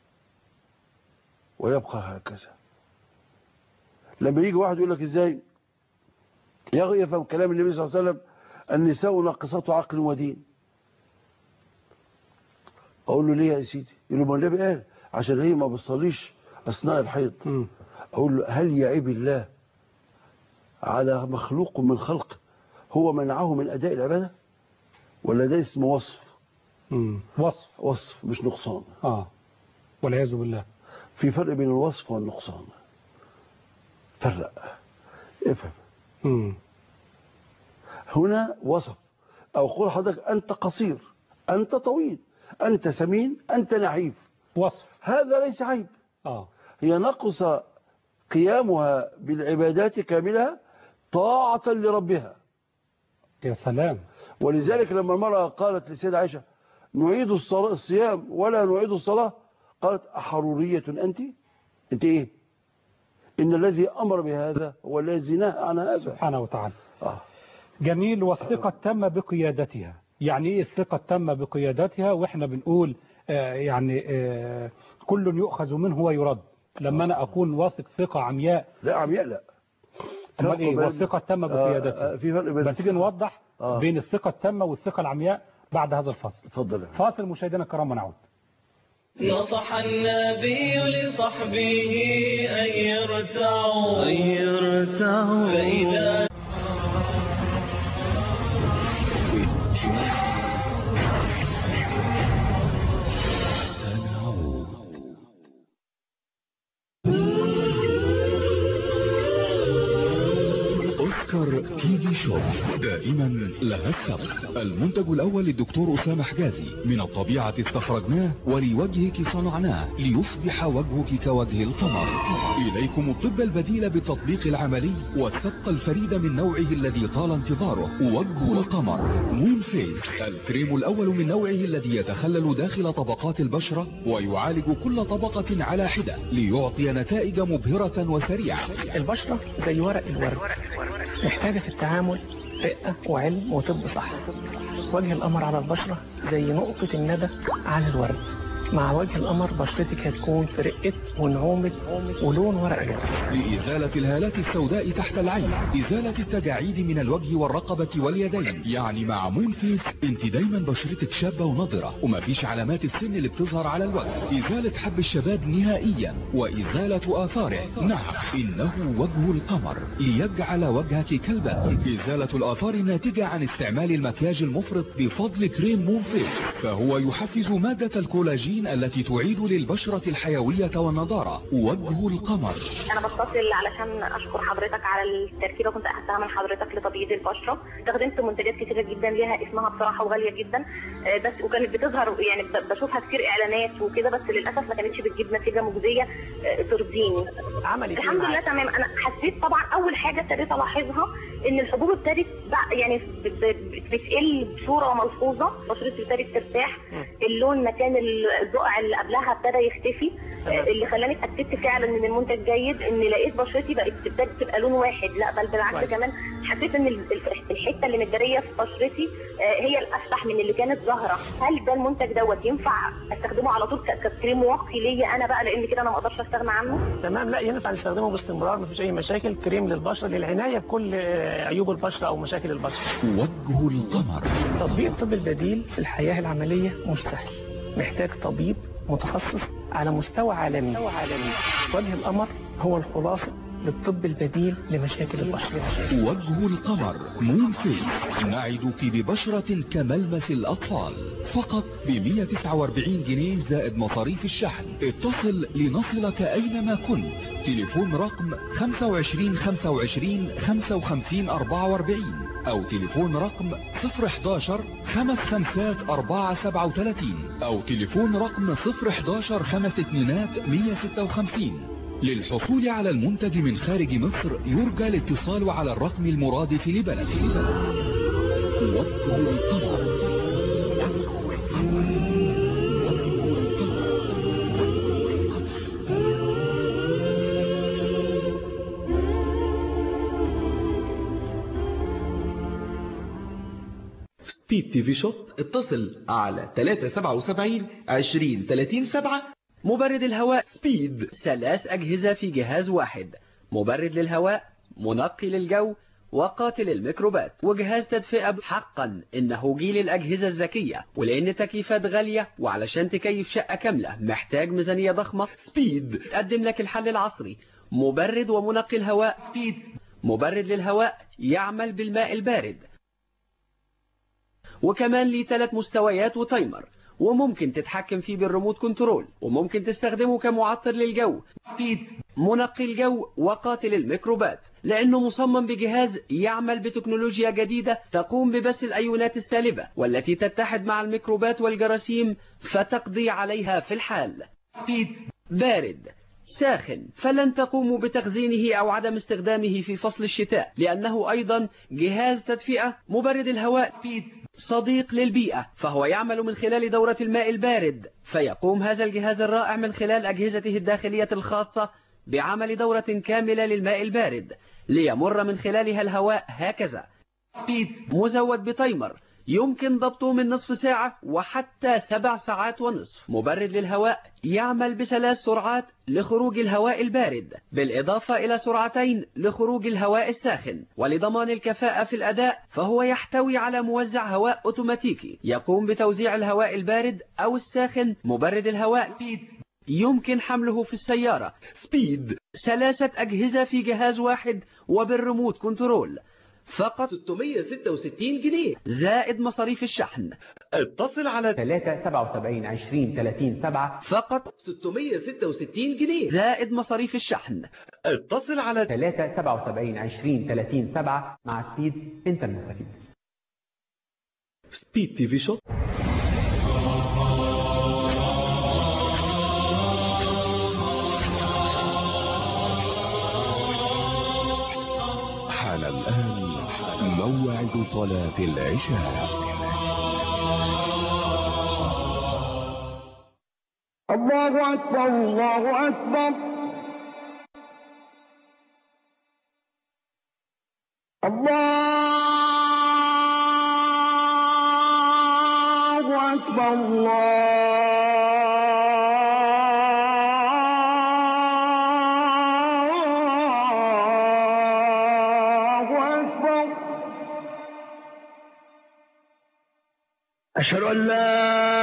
ويبقى هكذا. لما يجي واحد يقول لك ازاي يفهم كلام النبي صلى الله عليه وسلم النساء ناقصات عقل ودين، اقول له ليه يا سيدي؟ يقول له ما النبي قال عشان هي ما بتصليش اثناء الحيض. اقول له هل يعيب الله على مخلوق من خلقه هو منعه من اداء العباده؟ ولا ده اسمه وصف؟ وصف مش نقصان. والعياذ بالله. في فرق بين الوصف والنقصان. فرق، افهم. هنا وصف، او قول حضرتك انت قصير، انت طويل، انت سمين، انت نحيف، وصف. هذا ليس عيب. هي نقص قيامها بالعبادات كاملها طاعة لربها. يا سلام. ولذلك لما المرأة قالت للسيدة عائشة نعيد الصيام ولا نعيد الصلاة، قالت أحرورية أنت إيه؟ إن الذي أمر بهذا هو الذي نهى عن هذا سبحانه وتعالى. جميل. والثقة التامة بقيادتها. يعني إيه الثقة التامة بقيادتها؟ وإحنا بنقول كل يؤخذ منه ويرد. لما أنا أكون واثق ثقة عمياء. لا عمياء لا. أمال إيه؟ والثقة التامة بقيادتها. في فرق بين تيجي نوضح بين الثقة التامة والثقة العمياء بعد هذا الفصل. اتفضل. فاصل مشاهدينا الكرام ونعود. نصح النبي لصحبه أن يرتعوا فإذا تي في شوب دائما لها السبق. المنتج الأول للدكتور أسامة حجازي، من الطبيعة استخرجناه ولوجهك صنعناه ليصبح وجهك كوجه القمر. إليكم الطب البديل بالتطبيق العملي والسبق الفريد من نوعه الذي طال انتظاره، وجه القمر مون فيس، الكريم الأول من نوعه الذي يتخلل داخل طبقات البشرة ويعالج كل طبقة على حدة ليعطي نتائج مبهرة وسريعة. البشرة زي ورق الورد، محتاجة في التعامل رقة وعلم وطب صح. وجه القمر على البشرة زي نقطة الندى على الورد. مع وجه القمر بشرتك هتكون في رقة ونعومة ولون ورق الورد. لإزالة الهالات السوداء تحت العين، إزالة التجاعيد من الوجه والرقبة واليدين. يعني مع مون فيس انت دايما بشرتك شابة ونضرة ومفيش علامات السن اللي بتظهر على الوجه. إزالة حب الشباب نهائيا وإزالة آثاره. نعم، إنه وجه القمر ليجعل وجهك كالبدر. إزالة الآثار الناتجة عن استعمال المكياج المفرط بفضل كريم مون فيس، فهو يحفز مادة الكولاجين التي تعيد للبشرة الحيوية والنضارة. وجه القمر. أنا بتصل علشان أشكر حضرتك على التركيبة كنت أخذتها من حضرتك لتبييض البشرة. استخدمت منتجات كتيرة جدا ليها اسمها بصراحة وغالية جدا، بس وكانت بتظهر يعني بشوفها كتير إعلانات وكده، بس للأسف ما كانتش بتجيب نتيجة مجزية ترضيني. الحمد لله تمام. أنا حسيت طبعا أول حاجة ابتديت ألاحظها إن الحبوب ابتدت يعني بتقل بصورة ملحوظة، بشرتي ابتدت ترتاح، اللون مكان الزقع اللي قبلها ابتدى يختفي، اللي خلاني اتاكدت فعلا ان المنتج جيد ان لقيت بشرتي بقت تبقى لون واحد، لا بل بالعكس كمان حسيت ان الحته اللي متجريه في بشرتي هي الافسح من اللي كانت ظاهره. هل ده المنتج دوت ينفع استخدمه على طول ككريم واقي ليا انا بقى، لان كده انا ما اقدرش استغنى عنه؟ تمام، لا ينفع نستخدمه باستمرار، مفيش اي مشاكل. كريم للبشره للعنايه بكل عيوب البشره او مشاكل البشره. وجه القمر. تطبيق الطب البديل في الحياه العمليه مش سهل، محتاج طبيب متخصص على مستوى عالمي. وجه القمر هو الخلاصه للطب البديل لمشاكل البشرة. وجه القمر مون فيس، نعدك ببشرة كملمس الأطفال، فقط ب 149 جنيه زائد مصاريف الشحن. اتصل لنصلك أينما كنت. تليفون رقم 25 25 55 44 أو تليفون رقم 011 55 437 أو تليفون رقم 011 52 156. للحصول على المنتج من خارج مصر يرجى الاتصال على الرقم المرادف لبلده. وجه القمر. سبيد تي في شوت، اتصل على 377 20 30 7. مبرد الهواء سبيد، 3 أجهزة في جهاز واحد، مبرد للهواء، منقي للجو، وقاتل الميكروبات، وجهاز تدفئة. حقا إنه جيل الأجهزة الذكية، ولأن تكييفات غالية وعلشان تكيف شقة كاملة محتاج ميزانية ضخمة، سبيد تقدم لك الحل العصري. مبرد ومنقي الهواء سبيد. مبرد للهواء يعمل بالماء البارد، وكمان ليه 3 مستويات وتايمر، وممكن تتحكم فيه بالريموت كنترول، وممكن تستخدمه كمعطر للجو. سبيد منقي الجو وقاتل الميكروبات، لأنه مصمم بجهاز يعمل بتكنولوجيا جديدة تقوم ببث الأيونات السالبة والتي تتحد مع الميكروبات والجراثيم فتقضي عليها في الحال. سبيد بارد ساخن، فلن تقوموا بتخزينه أو عدم استخدامه في فصل الشتاء، لأنه أيضا جهاز تدفئة. مبرد الهواء سبيد صديق للبيئة، فهو يعمل من خلال دورة الماء البارد، فيقوم هذا الجهاز الرائع من خلال أجهزته الداخلية الخاصة بعمل دورة كاملة للماء البارد ليمر من خلالها الهواء هكذا. سبيد مزود بتايمر يمكن ضبطه من نصف ساعة وحتى 7 ساعات ونصف. مبرد للهواء يعمل ب3 سرعات لخروج الهواء البارد، بالإضافة إلى 2 سرعات لخروج الهواء الساخن. ولضمان الكفاءة في الأداء فهو يحتوي على موزع هواء أوتوماتيكي يقوم بتوزيع الهواء البارد أو الساخن. مبرد الهواء سبيد يمكن حمله في السيارة. سبيد 3 أجهزة في جهاز واحد وبالريموت كنترول، فقط 666 جنيه زائد مصاريف الشحن. اتصل على 377 20 30 7، فقط 666 جنيه زائد مصاريف الشحن. اتصل على 377 20 30 7. مع سبيد انت المستفيد. سبيد تي في شوت. حان الآن موعد صلاة العشاء. الله أكبر الله أكبر الله أكبر الله أكبر. أشهد أن لا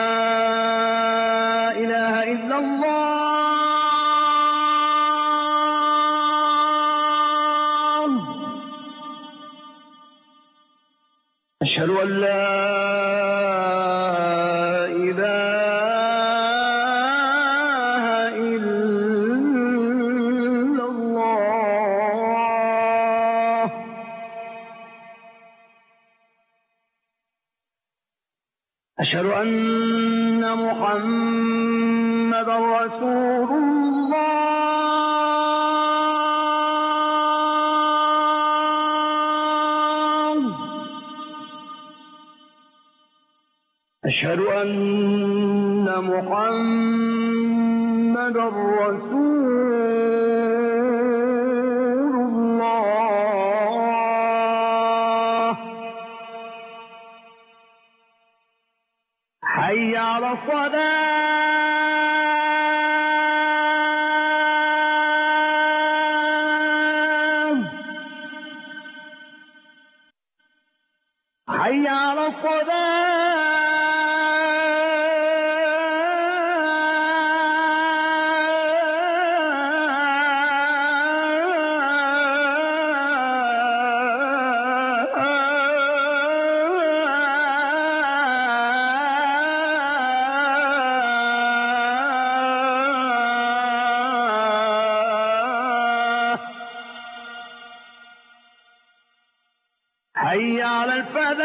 إله إلا الله. أشهد أن لا إله إلا الله. أشهد أن محمدا رسول الله. أشهد أن محمدا محمد رسول الله حي على الصلاة حي على الصلاة حي على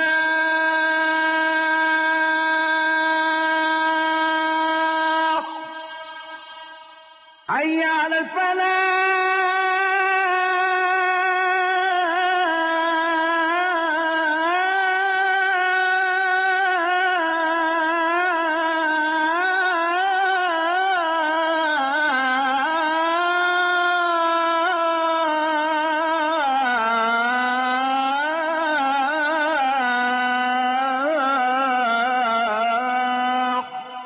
الفلاح حي على الفلاح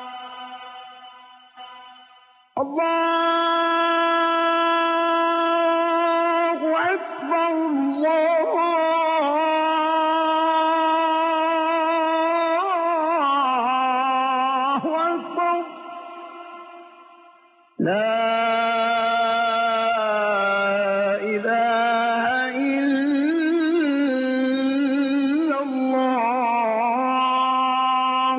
الله أكبر الله أكبر لا إله إلا الله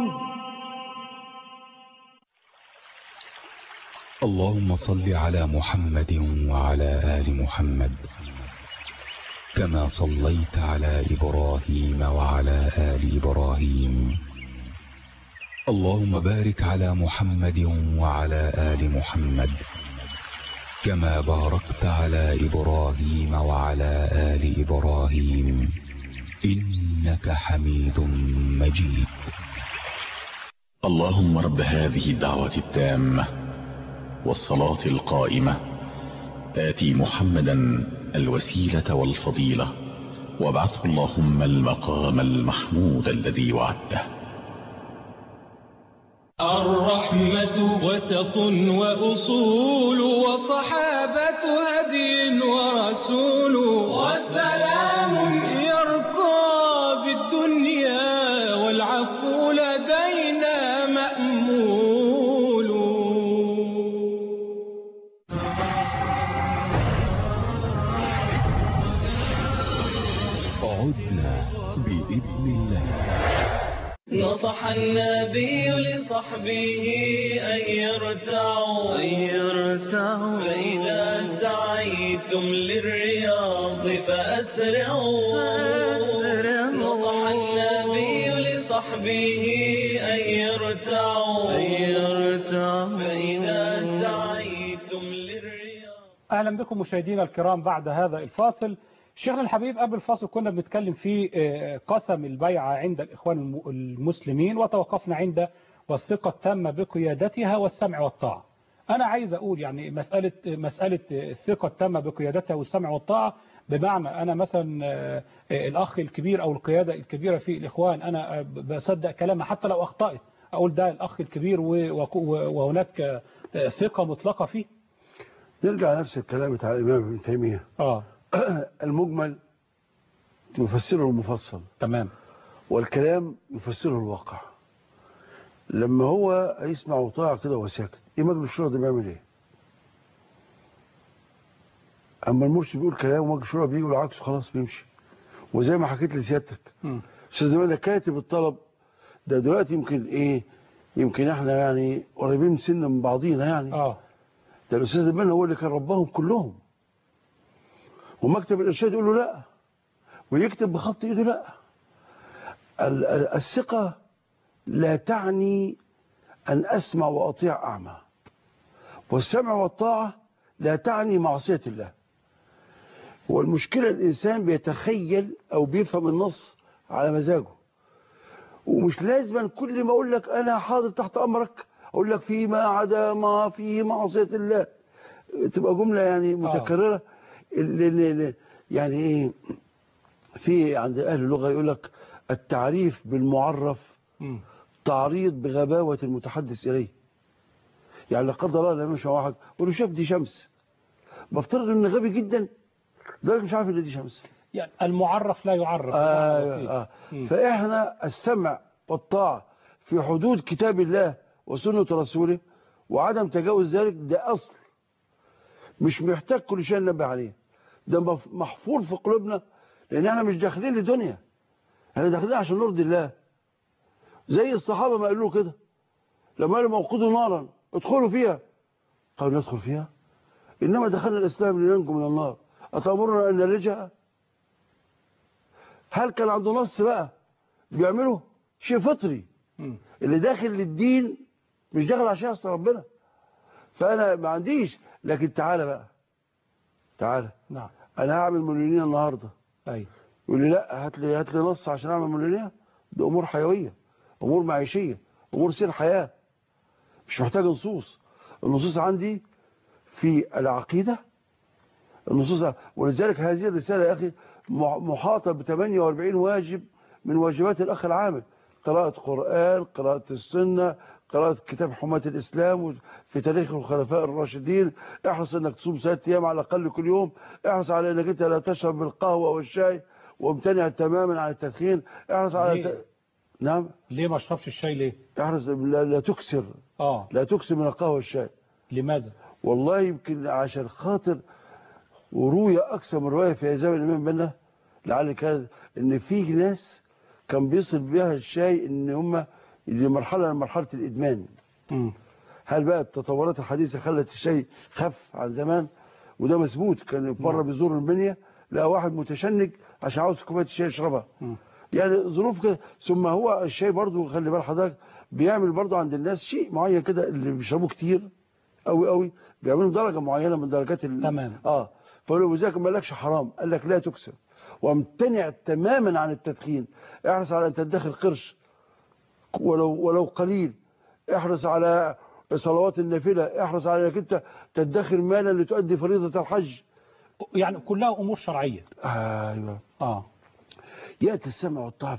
اللهم صل على محمد وعلى آل محمد كما صليت على إبراهيم وعلى آل إبراهيم اللهم بارك على محمد وعلى آل محمد كما باركت على إبراهيم وعلى آل إبراهيم إنك حميد مجيد. اللهم رب هذه الدعوة التامة والصلاة القائمة آتي محمدا الوسيلة والفضيلة وابعثه اللهم المقام المحمود الذي وعدته. الرحمة وسط وأصول وصحابة هدي ورسول والسلام يرقى بالدنيا والعفو لدينا مأمول. عدنا بإذن الله. نصح النبي لصحبه أن يرتعوا فإذا سعيتم للرياض فأسرعوا. نصح النبي لصحبه أن يرتعوا فإذا سعيتم للرياض. أهلا بكم مشاهدينا الكرام بعد هذا الفاصل. شيخنا الحبيب قبل الفاصل كنا بنتكلم في قسم البيعة عند الإخوان المسلمين وتوقفنا عند والثقة التامة بقيادتها والسمع والطاعة. أنا عايز أقول يعني مسألة الثقة التامة بقيادتها والسمع والطاعة، بمعنى أنا مثلا الأخ الكبير أو القيادة الكبيرة في الإخوان أنا بصدق كلامه حتى لو أخطأت، أقول ده الأخ الكبير وهناك ثقة مطلقة فيه. نرجع نفس الكلام بتاع الإمام ابن تيمية. المجمل يفسره المفصل، تمام، والكلام يفسره الواقع. لما هو يسمع وطاع كده وساكت، ايه مجلس الشورى ده بيعمل ايه؟ اما المرشد بيقول كلام ومجلس الشورى بيجي والعكس خلاص بيمشي. وزي ما حكيت لسيادتك استاذ زمان كاتب الطلب ده دلوقتي يمكن احنا يعني قريبين من سن من بعضينا يعني. ده الاستاذ زمان هو اللي كان رباهم كلهم، ومكتب الارشاد يقول له لا، ويكتب بخط ايده لا. الثقة لا تعني أن أسمع وأطيع أعمى، والسمع والطاعة لا تعني معصية الله. والمشكلة الإنسان بيتخيل أو بيفهم النص على مزاجه، ومش لازم كل ما أقول لك أنا حاضر تحت أمرك اقول لك فيما عدا ما في معصيه الله، تبقى جمله يعني متكرره. يعني ايه، في عند اهل اللغه يقول لك التعريف بالمعرف تعريض بغباوه المتحدث اليه. يعني لا قدر الله لما يمشي واحد يقول له شاف دي شمس، بفترض ان غبي جدا ده مش عارف ان دي شمس. يعني المعرف لا يعرف. فاحنا السمع والطاعه في حدود كتاب الله وسنه رسوله وعدم تجاوز ذلك ده اصل مش محتاج كل شيء ننبه عليه، ده محفور في قلوبنا، لان احنا مش داخلين لدنيا، احنا داخلين عشان نرضي الله. زي الصحابه ما قالوا كده لما قالوا موقدوا نارا ادخلوا فيها، قالوا ندخل فيها انما دخلنا الاسلام لننجو من النار اتامرنا ان نلجها. هل كان عنده نص بقى بيعمله؟ شيء فطري. اللي داخل للدين مش داخل عشان يعصي ربنا. فانا ما عنديش، لكن تعالى بقى، تعالى نعم انا هعمل مليونيه النهارده. ايوه يقول لي لا هات لي نص عشان اعمل مليونيه. ده امور حيويه، امور معيشيه، امور سير حياه، مش محتاج نصوص. النصوص عندي في العقيده، النصوص. ولذلك هذه الرساله يا اخي محاطه ب 48 واجب من واجبات الاخ العامل: قراءه قران، قراءه السنه، قراءه كتاب حماة الاسلام في تاريخ الخلفاء الراشدين، احرص انك تصوم 3 ايام على الاقل كل يوم، احرص على انك انت لا تشرب القهوه والشاي وامتنع تماما عن التدخين، احرص على نعم. ليه ما اشربش الشاي ليه؟ احرص لا تكسر. لا تكسر من القهوه والشاي. لماذا؟ والله يمكن عشان خاطر وروي اكثر من روايه في زمن الامام بنا، لعل كان ان في ناس كان بيصل بها الشاي ان هم لمرحله الادمان. هل بقى التطورات الحديثه خلت الشاي خف عن زمان؟ وده مثبوت. كان مره بيزور المنيا لقى واحد متشنج عشان عاوز كوبايه الشاي يشربها. يعني ظروف كده. ثم هو الشاي برضو خلي بال حضرتك بيعمل برضو عند الناس شيء معين كده، اللي بيشربوه كتير قوي قوي بيعملوا درجه معينه من درجات تمام. فلو ذاك ما قالكش حرام، قال لك لا تكسر، وامتنع تماما عن التدخين. احرص على ان تدخر قرش ولو قليل، احرص على صلوات النافله، احرص على انك انت تدخر مالا لتؤدي فريضه الحج. يعني كلها امور شرعيه. ايوه. ياتي السمع والطاعه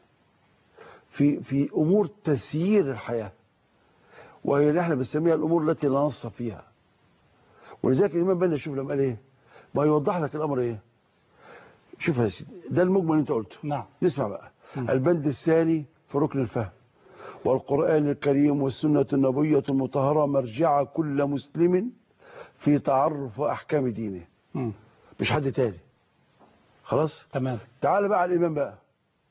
في امور تسيير الحياه، وهي اللي احنا بنسميها الامور التي لا نص فيها. ولذلك الامام بنا شوف لما قال ايه، ما يوضح لك الامر ايه. شوف يا سيدي، ده المجمل اللي انت قلته. نعم. نسمع بقى. البند الثاني في ركن الفهم: والقرآن الكريم والسنة النبوية المطهرة مرجع كل مسلم في تعرف أحكام دينه. مش حد تاني. خلاص؟ تمام. تعال بقى على الإمام بقى.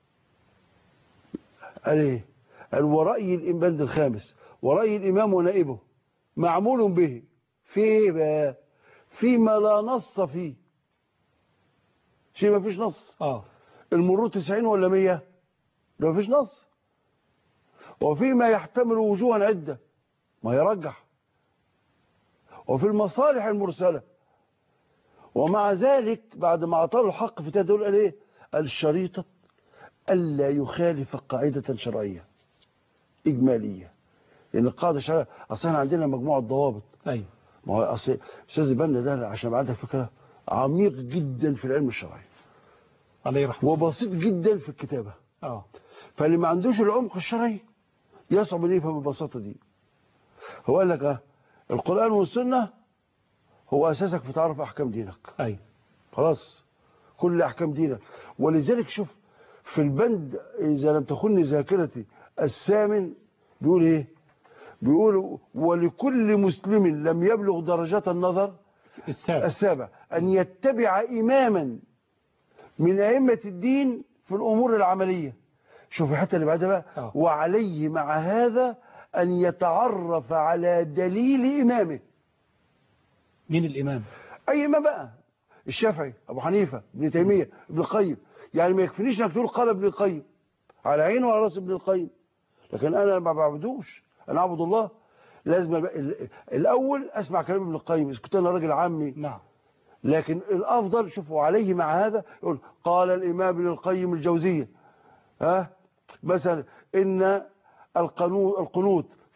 قال ايه؟ قال ورأي البند الخامس: ورأي الإمام ونائبه معمول به في ايه بقى؟ فيما لا نص فيه. شيء ما فيش نص. المرور 90 ولا 100 ده ما فيش نص. وفيما يحتمل وجوها عدة ما يرجح. وفي المصالح المرسلة. ومع ذلك بعد ما أعطاه الحق في تدول قال ايه؟ الشريطة ألا يخالف قاعدة شرعية إجمالية. لأن القاعدة الشرعية أصلا عندنا مجموعة ضوابط. أيوة. ما هو أصل أستاذ البنا ده عشان يبقى عندك فكرة عميق جدا في العلم الشرعي. عليه رحمة الله. وبسيط جدا في الكتابة. فاللي ما عندوش العمق الشرعي يصعب ان يفهم بالبساطة دي. هو قال لك القرآن والسنة هو أساسك في تعرف أحكام دينك. أيوة. خلاص كل أحكام دينك. ولذلك شوف في البند إذا لم تخن ذاكرتي الثامن بيقول إيه؟ بيقول ولكل مسلم لم يبلغ درجة النظر السابع أن يتبع إماما من أئمة الدين في الأمور العملية. شوف الحتة اللي بعدها بقى. وعليه مع هذا أن يتعرف على دليل إمامه. مين الإمام؟ أي إمام بقى، الشافعي، أبو حنيفة، ابن تيمية، ابن القيم. يعني ما يكفينيش انك تقول قال ابن القيم على عينه وعلى راس ابن القيم، لكن انا ما بعبدوش، انا اعبد الله. لازم الاول اسمع كلام ابن القيم اذا كنت انا راجل عامي. نعم. لكن الافضل شوفوا عليه مع هذا يقول قال الامام ابن القيم الجوزية مثلا ان القنوت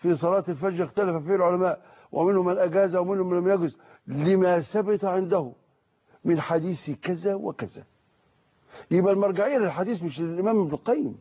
في صلاة الفجر اختلف فيه العلماء، ومنهم من أجاز ومنهم من لم يجز لما ثبت عنده من حديث كذا وكذا. يبقى المرجعية للحديث مش للإمام ابن القيم.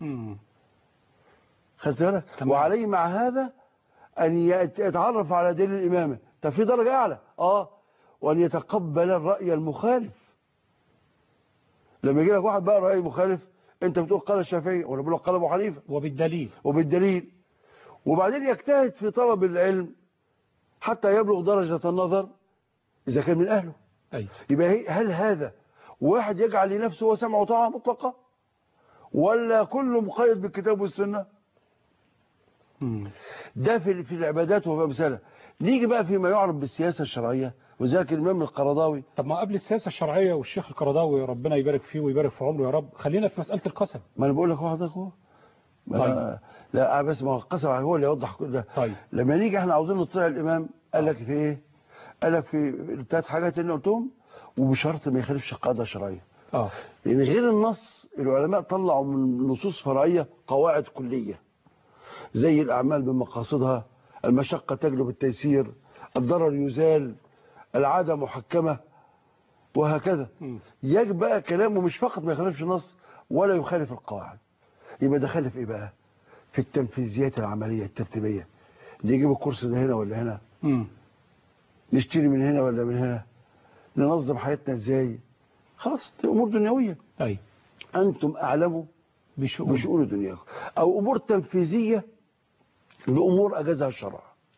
خدت بالك؟ وعليه مع هذا أن يتعرف على دليل الإمامة. طب في درجة أعلى وأن يتقبل الرأي المخالف. لما يجي لك واحد بقى رأي مخالف، أنت بتقول قال الشافعي ولا بقول قال أبو حنيفة وبالدليل وبعدين يجتهد في طلب العلم حتى يبلغ درجة النظر إذا كان من أهله. يبقى هل هذا واحد يجعل لنفسه وسمع وطاعة مطلقة ولا كله مقيد بالكتاب والسنة؟ ده في العبادات وفي أمثالها. نيجي بقى فيما يعرف بالسياسة الشرعية، وذلك الإمام القرضاوي. طب ما قبل السياسة الشرعية والشيخ القرضاوي ربنا يبارك فيه ويبارك في عمره يا رب، خلينا في مسألة القسم. ما أنا بقول لك واحدك هو. طيب. لا بس ما هو القسم هو اللي يوضح كل ده. طيب. لما نيجي احنا عاوزين نطيع الإمام، قال لك في إيه؟ قال لك في الثلاث حاجات اللي قلتهم وبشرط ما يخالفش القاعدة الشرعية. لأن غير النص العلماء طلعوا من نصوص فرعية قواعد كلية زي الأعمال بمقاصدها، المشقة تجلب التيسير، الضرر يزال، العادة محكمة، وهكذا. يجب بقى كلامه مش فقط ما يخالفش النص ولا يخالف القواعد. يبقى ده خالف ايه بقى؟ في التنفيذيات العملية الترتيبية. نجيب الكرسي ده هنا ولا هنا؟ نشتري من هنا ولا من هنا؟ ننظم حياتنا ازاي؟ خلاص دي امور دنيوية. انتم اعلموا بشؤون دنياكم. او امور تنفيذية لامور اجازها الشرع.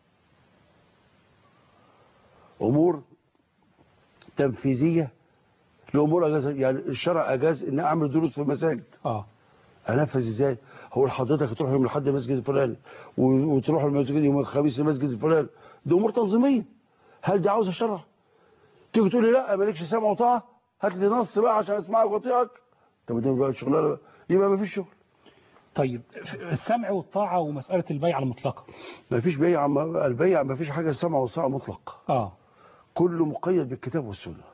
امور تنفيذية لامور اجازها، يعني الشرع اجاز ان اعمل دروس في المساجد. انفذ ازاي؟ هو حضرتك تروح يوم الاحد المسجد الفلاني وتروح المسجد يوم الخميس المسجد الفلاني، دي امور تنظيميه. هل دي عاوزه شرع؟ تيجي تقول لي لا مالكش سمع وطاعه، هات لي نص بقى عشان اسمعك واطيعك. طب ده بقى شغلانه، يبقى ما فيش شغل. طيب السمع والطاعه ومساله البيع المطلقه، ما فيش بيع. البيع ما فيش حاجه سمع وطاعه مطلق. كله مقيد بالكتاب والسنه.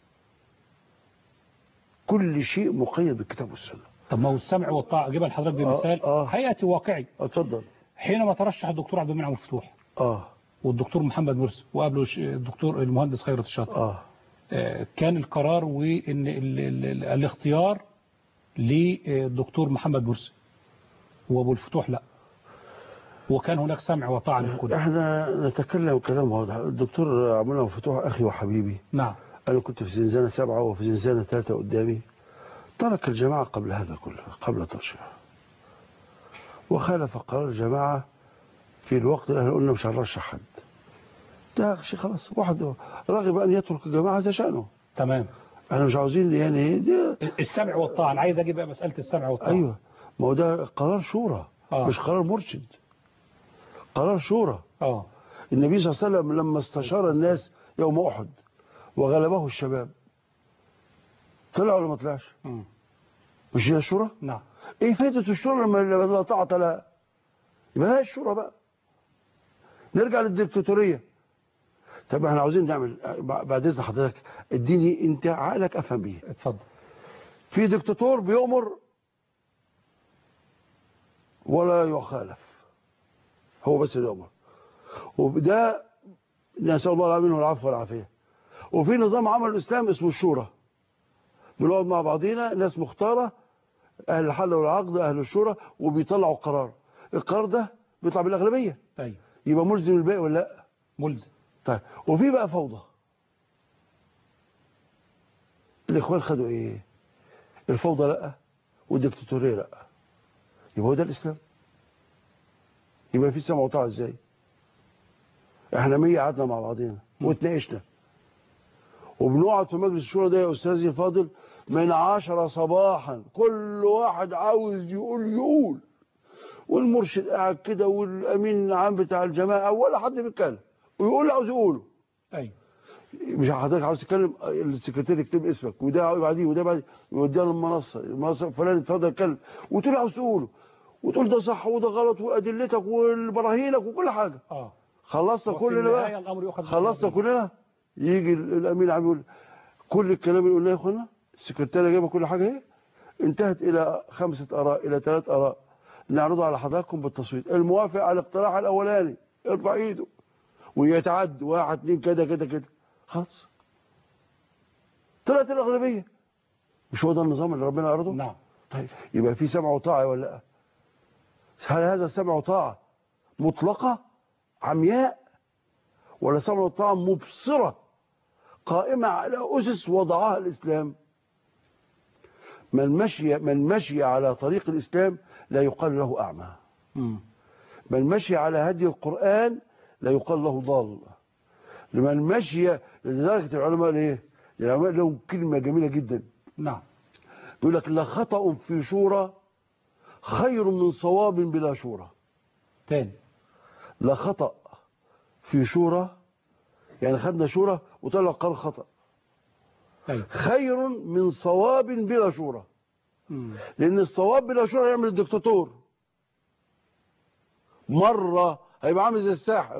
كل شيء مقيد بالكتاب والسنه. طب ما هو السمع والطاعه اجيبها لحضرتك بمثال هيئتي واقعي. اتفضل. حينما ترشح الدكتور عبد المنعم الفتوح والدكتور محمد مرسي وقبله الدكتور المهندس خيرت الشاطر، كان القرار وان الاختيار للدكتور محمد مرسي وابو الفتوح لا، وكان هناك سمع وطاعه للكل. احنا نتكلم كلام واضح. الدكتور عبد المنعم الفتوح اخي وحبيبي. نعم. انا كنت في زنزانه 7 وفي زنزانه 3 قدامي. ترك الجماعة قبل هذا كله، قبل ترشيحه، وخالف قرار الجماعة في الوقت اللي احنا قلنا مش هنرشح حد. ده شيء خلاص، واحد رغب أن يترك الجماعة هذا شأنه. تمام. احنا مش عاوزين يعني دي السمع والطاعة. أنا عايز أجيب بقى مسألة السمع والطاعة. أيوه، ما هو ده قرار شورى مش قرار مرشد، قرار شورى. النبي صلى الله عليه وسلم لما استشار الناس يوم أحد وغلبه الشباب، طلع ولا ما طلعش؟ مش هي الشورى؟ نعم. ايه فائدة الشورى لما لا طاعة لها؟ يبقى هي الشورى بقى. نرجع للديكتاتورية. طب احنا عاوزين نعمل بعد اذن حضرتك اديني انت عقلك افهم بيه. اتفضل. في ديكتاتور بيؤمر ولا يخالف، هو بس اللي يؤمر، وده نسأل الله العافية والعفو والعافية. وفي نظام عمل الاسلام اسمه الشورى، بنقعد مع بعضينا ناس مختارة، أهل الحل والعقد، أهل الشورى، وبيطلعوا قرار. القرار ده بيطلع بالأغلبية. طيب. يبقى ملزم الباقي ولا لا؟ ملزم. طيب. وفي بقى فوضى. الإخوان خدوا إيه؟ الفوضى لا والديكتاتورية لا. يبقى هو ده الإسلام؟ يبقى في سمع وطاعة إزاي؟ إحنا 100 قعدنا مع بعضينا واتناقشنا، وبنقعد في مجلس الشورى ده يا أستاذي الفاضل من 10 صباحا، كل واحد عاوز يقول، والمرشد قاعد كده، والامين العام بتاع الجماعه ولا حد بيتكلم، ويقول اللي عاوز يقوله. ايوه. مش حضرتك عاوز تتكلم، السكرتير يكتب اسمك، وده بعديه وده بعديه، يوديها المنصه فلان اتفضل اتكلم، وتقول اللي عاوز تقوله، وتقول ده صح وده غلط وادلتك وبراهينك وكل حاجه. خلصنا كلنا بقى، خلصنا كلنا، يجي الامين العام يقول كل الكلام اللي قلناه يا اخوانا السكرتيره جايبه كل حاجه اهي، انتهت الى 5 آراء الى 3 آراء، نعرضه على حضراتكم بالتصويت. الموافق على الاقتراح الاولاني ارفع ايده ويتعد 1 2 كده كده كده، خلاص طلعت الاغلبيه. مش هو ده النظام اللي ربنا عرضه؟ نعم. طيب يبقى في سمع وطاعه ولا لا؟ هل هذا السمع وطاعه مطلقه عمياء، ولا سمع وطاعه مبصره قائمه على اسس وضعها الاسلام؟ من مشي على طريق الاسلام لا يقال له اعمى. من مشي على هدي القران لا يقال له ضال. لمن مشي، لدرجه العلماء ليه؟ العلماء لهم كلمه جميله جدا. نعم. يقول لك لا خطأ في شورى خير من صواب بلا شورى. تاني. لا خطأ في شورى، يعني خدنا شورى وطلع قال خطأ. خير من صواب بلا شورى. لأن الصواب بلا شورى يعمل الدكتاتور. مرة هيبقى عامل زي الساحر،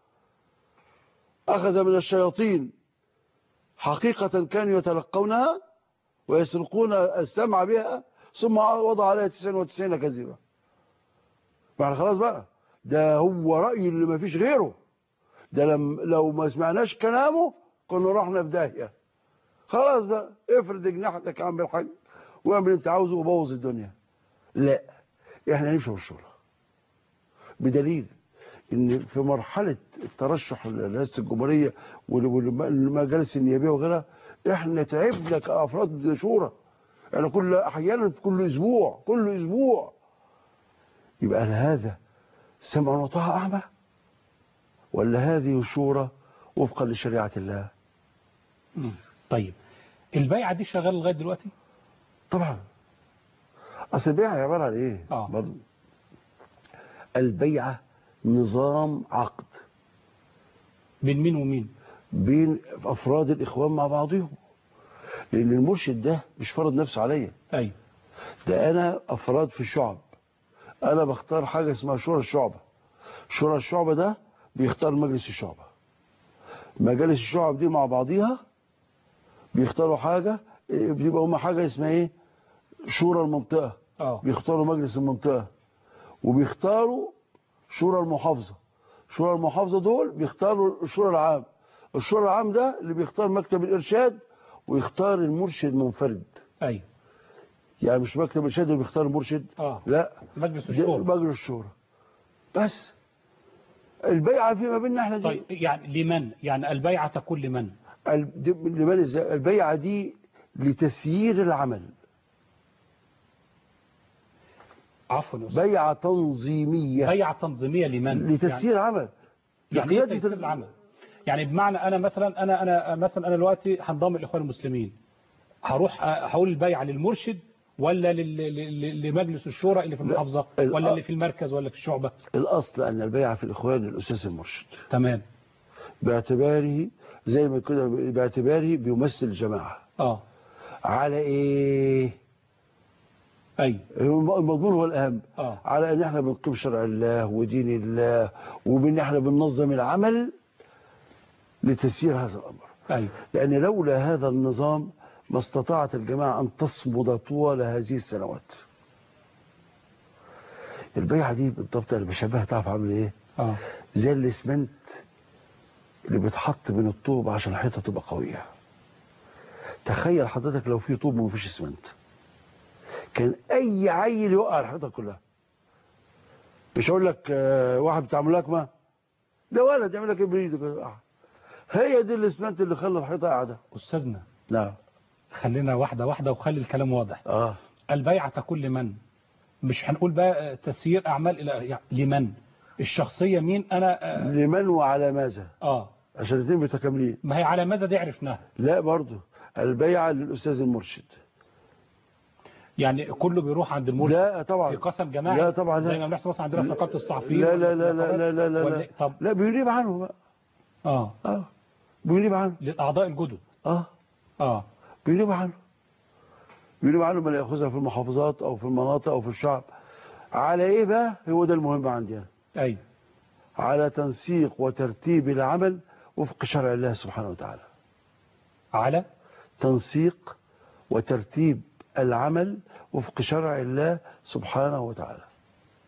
أخذ من الشياطين حقيقة كانوا يتلقونها ويسرقون السمع بها، ثم وضع عليها 99 كذبة. يعني خلاص بقى، ده هو رأي اللي ما فيش غيره. ده لو ما سمعناش كلامه كنا رحنا في داهية. خلاص بقى افرد جناحتك يا عم الحاج واعمل اللي انت عاوزه وبوظ الدنيا. لا، احنا نمشي بالشورى، بدليل ان في مرحلة الترشح لرئاسة الجمهورية والمجالس النيابية وغيرها احنا تعبنا كأفراد شورى. يعني احيانا كل اسبوع. يبقى هل هذا سمع وطاعة أعمى، ولا هذه شورى وفقا لشريعة الله؟ طيب البيعة دي شغالة لغاية دلوقتي؟ طبعا. أصل البيعة عبارة عن إيه؟ برضه البيعة نظام عقد بين مين ومين؟ بين أفراد الإخوان مع بعضهم. لأن المرشد ده مش فرض نفسه عليا. أيوة. ده أنا أفراد في الشعب. أنا بختار حاجة اسمها شورى الشعبة. شورى الشعبة ده بيختار مجلس الشعبة. مجالس الشعب دي مع بعضيها بيختاروا حاجة، بيبقى هما حاجة اسمها ايه؟ شورى المنطقة. بيختاروا مجلس المنطقة، وبيختاروا شورى المحافظة. شورى المحافظة دول بيختاروا الشورى العام. الشورى العام ده اللي بيختار مكتب الإرشاد ويختار المرشد منفرد. أيوة. يعني مش مكتب الإرشاد اللي بيختار المرشد. لا، مجلس الشورى. مجلس الشورى. بس البيعة فيما بيننا احنا دي. طيب يعني لمن؟ يعني البيعة تكون لمن؟ لمن ازاي؟ البيعة دي لتسيير العمل. عفوا. بيعة تنظيمية. بيعة تنظيمية لمن؟ لتسيير عمل. يعني ايه تسيير العمل؟ يعني بمعنى انا مثلا انا دلوقتي هنضم الاخوان المسلمين، هقول البيعة للمرشد ولا لمجلس الشورى اللي في المحافظة ولا اللي في المركز ولا في الشعبة؟ الأصل أن البيعة في الإخوان للأستاذ المرشد. تمام. باعتباره زي ما كده، باعتباره بيمثل الجماعة. على إيه؟ أي المضمون هو الأهم. على أن احنا بنقيم شرع الله ودين الله، وبأن احنا بننظم العمل لتسيير هذا الأمر. أي. لأن لولا هذا النظام ما استطاعت الجماعة أن تصمد طوال هذه السنوات. البيعة دي بالضبط اللي بشبهها، تعرف عامل ايه؟ زي الاسمنت اللي بيتحط بين الطوب عشان الحيطة تبقى قوية. تخيل حضرتك لو في طوب ومفيش اسمنت، كان أي عيل يوقع الحيطة كلها. مش هقول لك واحد بتاع ملاكمة، ده ولد يعمل لك ابريد كده. هي دي الاسمنت اللي خلى الحيطة قاعدة. أستاذنا. نعم. خلينا واحدة واحدة وخلي الكلام واضح. البيعة تكون لمن؟ مش هنقول بقى تسيير أعمال إلى لمن؟ الشخصية مين؟ أنا لمن وعلى ماذا؟ عشان الاثنين متكاملين. ما هي على ماذا دي عرفناها. لا برضه البيعة للأستاذ المرشد. يعني كله بيروح عند المرشد؟ لا طبعا. في قسم جماعي؟ لا طبعا. زي ما بنحصل مثلا عندنا في نقابة الصحفيين. لا لا لا لا لا لا لا. طب لا بينيب عنه بقى. بينيب عنه للأعضاء الجدد. بينيب عنه. بينيب عنه من يأخذها في المحافظات أو في المناطق أو في الشعب. على إيه بقى؟ هو ده المهم عندي أنا. أيوة. على تنسيق وترتيب العمل وفق شرع الله سبحانه وتعالى. على تنسيق وترتيب العمل وفق شرع الله سبحانه وتعالى.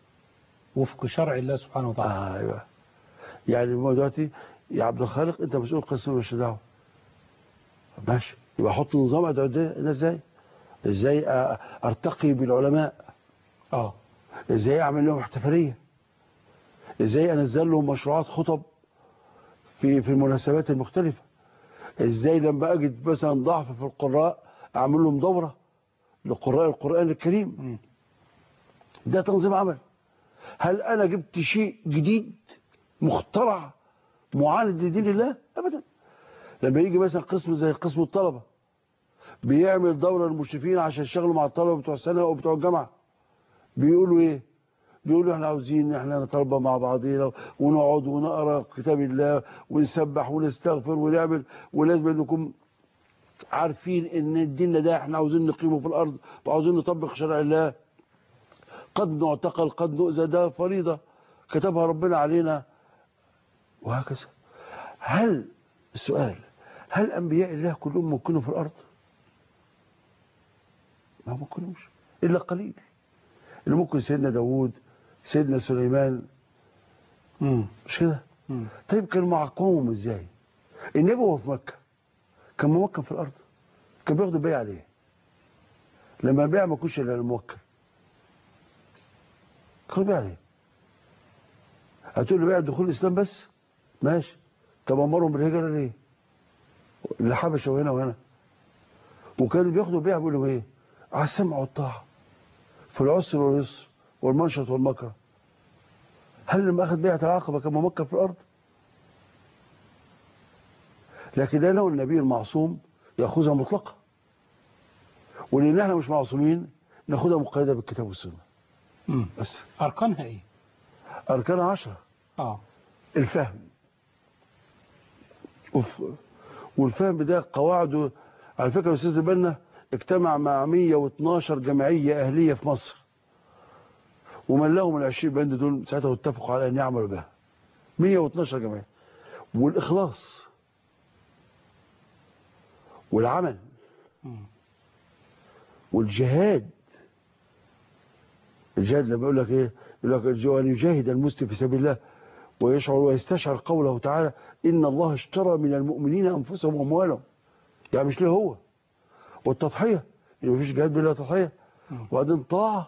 وفق شرع الله سبحانه وتعالى. ايوه. يعني هو دلوقتي يا عبد الخالق انت مسؤول قسم مش دعوه. ماشي، يبقى احط نظام ادعو ده ازاي ارتقي بالعلماء، ازاي اعمل لهم احتفاليه، ازاي انزل لهم مشروعات خطب في المناسبات المختلفه، ازاي لما اجد مثلا ضعف في القراء اعمل لهم دوره لقراء القران الكريم. ده تنظيم عمل. هل انا جبت شيء جديد مخترع معاند لدين الله؟ ابدا. لما يجي مثلا قسم زي قسم الطلبه بيعمل دوره للمشرفين عشان يشتغلوا مع الطلبه بتوع السنه او بتوع الجامعه، بيقولوا ايه؟ بيقولوا احنا عاوزين احنا نتربى مع بعضينا ونقعد ونقرا كتاب الله ونسبح ونستغفر ونعمل، ولازم نكون عارفين ان الدين ده احنا عاوزين نقيمه في الارض وعاوزين نطبق شرع الله. قد نعتقل قد نؤذى، ده فريضه كتبها ربنا علينا وهكذا. السؤال هل انبياء الله كلهم ممكنوا في الارض؟ ما ممكنوش الا قليل. اللي ممكن سيدنا داوود، سيدنا سليمان، مش كده؟ طيب كانوا مع قومهم ازاي؟ النبي وهو في مكه كان موكل في الارض، كان بياخدوا بيع عليه. لما البيع ما كانش الا الموكل، كانوا بيع عليه. هتقول له بيع دخول الاسلام بس؟ ماشي. طب امرهم بالهجره ليه؟ الحبشه وهنا وهنا. وكانوا بياخدوا بيع بيقولوا ايه؟ على السمع والطاعه في العسر واليسر والمنشط والمكره. هل لما اخذ بيعه العقبه كان ممكن في الارض؟ لكن لا له النبي المعصوم ياخذها مطلقه، ولان احنا مش معصومين ناخذها مقيده بالكتاب والسنه. بس اركانها ايه؟ اركانها 10. الفهم، والفهم ده قواعده. على فكره الاستاذ البنا اجتمع مع 112 جمعيه اهليه في مصر، ومن لهم ال20 بند دول ساعتها اتفقوا على ان يعملوا بها. 112 جمعيه. والاخلاص والعمل والجهاد. الجهاد لما يقول لك ايه؟ يقول لك ان يجاهد المسلم في سبيل الله ويشعر ويستشعر قوله تعالى ان الله اشترى من المؤمنين انفسهم واموالهم. يعني مش ليه هو. والتضحيه، يعني مفيش جهاد بلا تضحيه. وبعدين طاعه،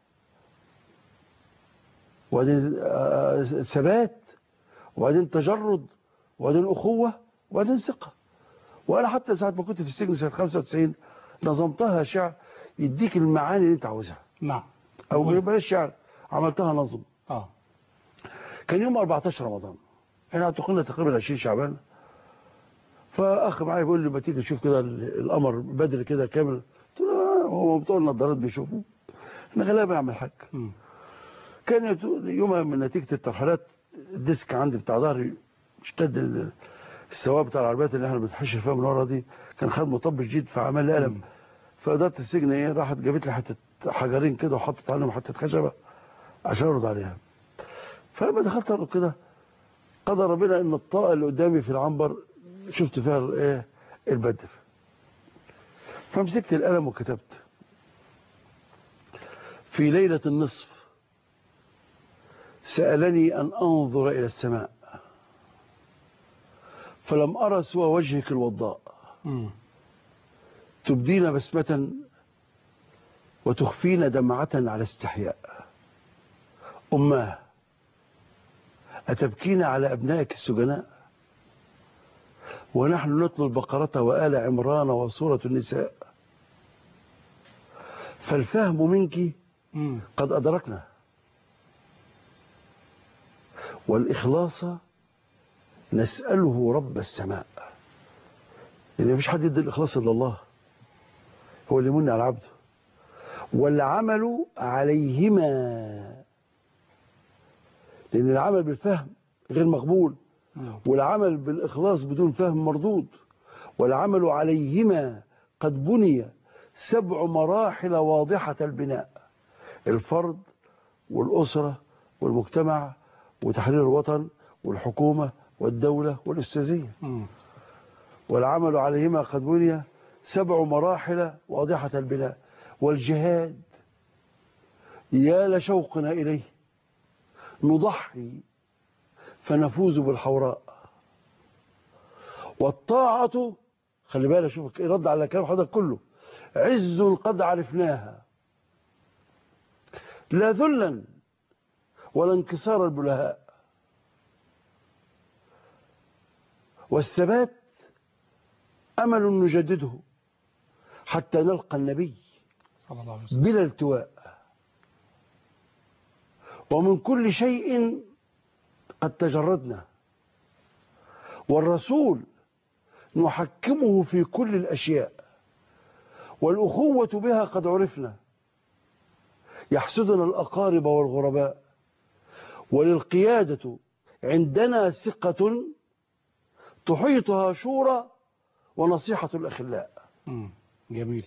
وبعدين ثبات، وبعدين تجرد، وبعدين اخوه، وبعدين ثقه. وانا حتى ساعه ما كنت في السجن سنه 95 نظمتها شعر يديك المعاني اللي انت عاوزها. نعم. او بلاش شعر، عملتها نظم. كان يوم 14 رمضان، احنا اعتقلنا تقريبا 20 شعبان. فاخ معايا بيقول لي ما تيجي نشوف كده القمر بدري كده كامل. قلت له هو بتوع النظارات بيشوفوا، احنا غلابه يا عم الحاج. كان يومها من نتيجه الترحيلات الديسك عندي بتاع ظهري اشتد السواق بتاع العربيات اللي احنا بنتحشر فيها من ورا دي، كان خد مطب شديد فعمل لي الم. فاداره السجن ايه راحت جابت لي حته حجرين كده وحطت عليهم حته خشبه عشان ارد عليها. فلما دخلت ارد كده قدر ربنا ان الطاقه اللي قدامي في العنبر شفت فيها ايه؟ البدر. فمسكت القلم وكتبت: في ليله النصف سالني ان انظر الى السماء فلم ارى سوى وجهك الوضاء تبدين بسمه وتخفين دمعه على استحياء. اماه أتبكين على أبنائك السجناء ونحن نتلو البقرة وآل عمران وسورة النساء. فالفهم منك قد أدركنا، والإخلاص نسأله رب السماء. يعني مفيش حد يدي الإخلاص إلا الله، هو اللي يمن على عبده. والعمل عليهما، لأن العمل بالفهم غير مقبول، والعمل بالإخلاص بدون فهم مردود. والعمل عليهما قد بني 7 مراحل واضحة البناء: الفرد والأسرة والمجتمع وتحرير الوطن والحكومة والدولة والأستاذية. والعمل عليهما قد بني 7 مراحل واضحة البناء. والجهاد يا لشوقنا إليه نضحي فنفوز بالحوراء. والطاعة خلي بالك، شوف رد على كلام حضرتك كله، عز قد عرفناها لا ذلا ولا انكسار البلهاء. والثبات أمل نجدده حتى نلقى النبي صلى الله عليه وسلم بلا التواء. ومن كل شيء قد تجردنا، والرسول نحكمه في كل الأشياء، والأخوة بها قد عرفنا. يحسدنا الأقارب والغرباء، وللقيادة عندنا ثقة تحيطها شورى ونصيحة الأخلاء. جميل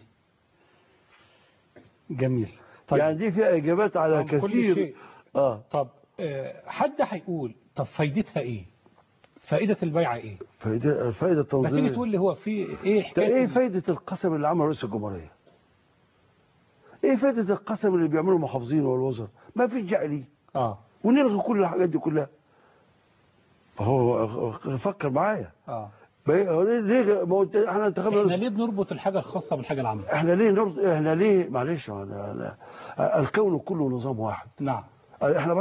جميل. طيب يعني دي فيها إجابات على كثير. شيء. طب حد هيقول طب فايدتها إيه؟ فائدة البيعة إيه؟ فائدة التنظيم. بس تيجي تقول لي هو في إيه حكاية؟ إيه فائدة القسم اللي عمله رئيس الجمهورية؟ إيه فائدة القسم اللي بيعمله المحافظين والوزراء؟ ما فيش داعي ليه. ونلغي كل الحاجات دي كلها. فهو فكر معايا. ليه ما هو احنا انتخبنا؟ احنا ليه بنربط الحاجه الخاصه بالحاجه العامه؟ احنا ليه معلش، الكون كله نظام واحد. نعم. احنا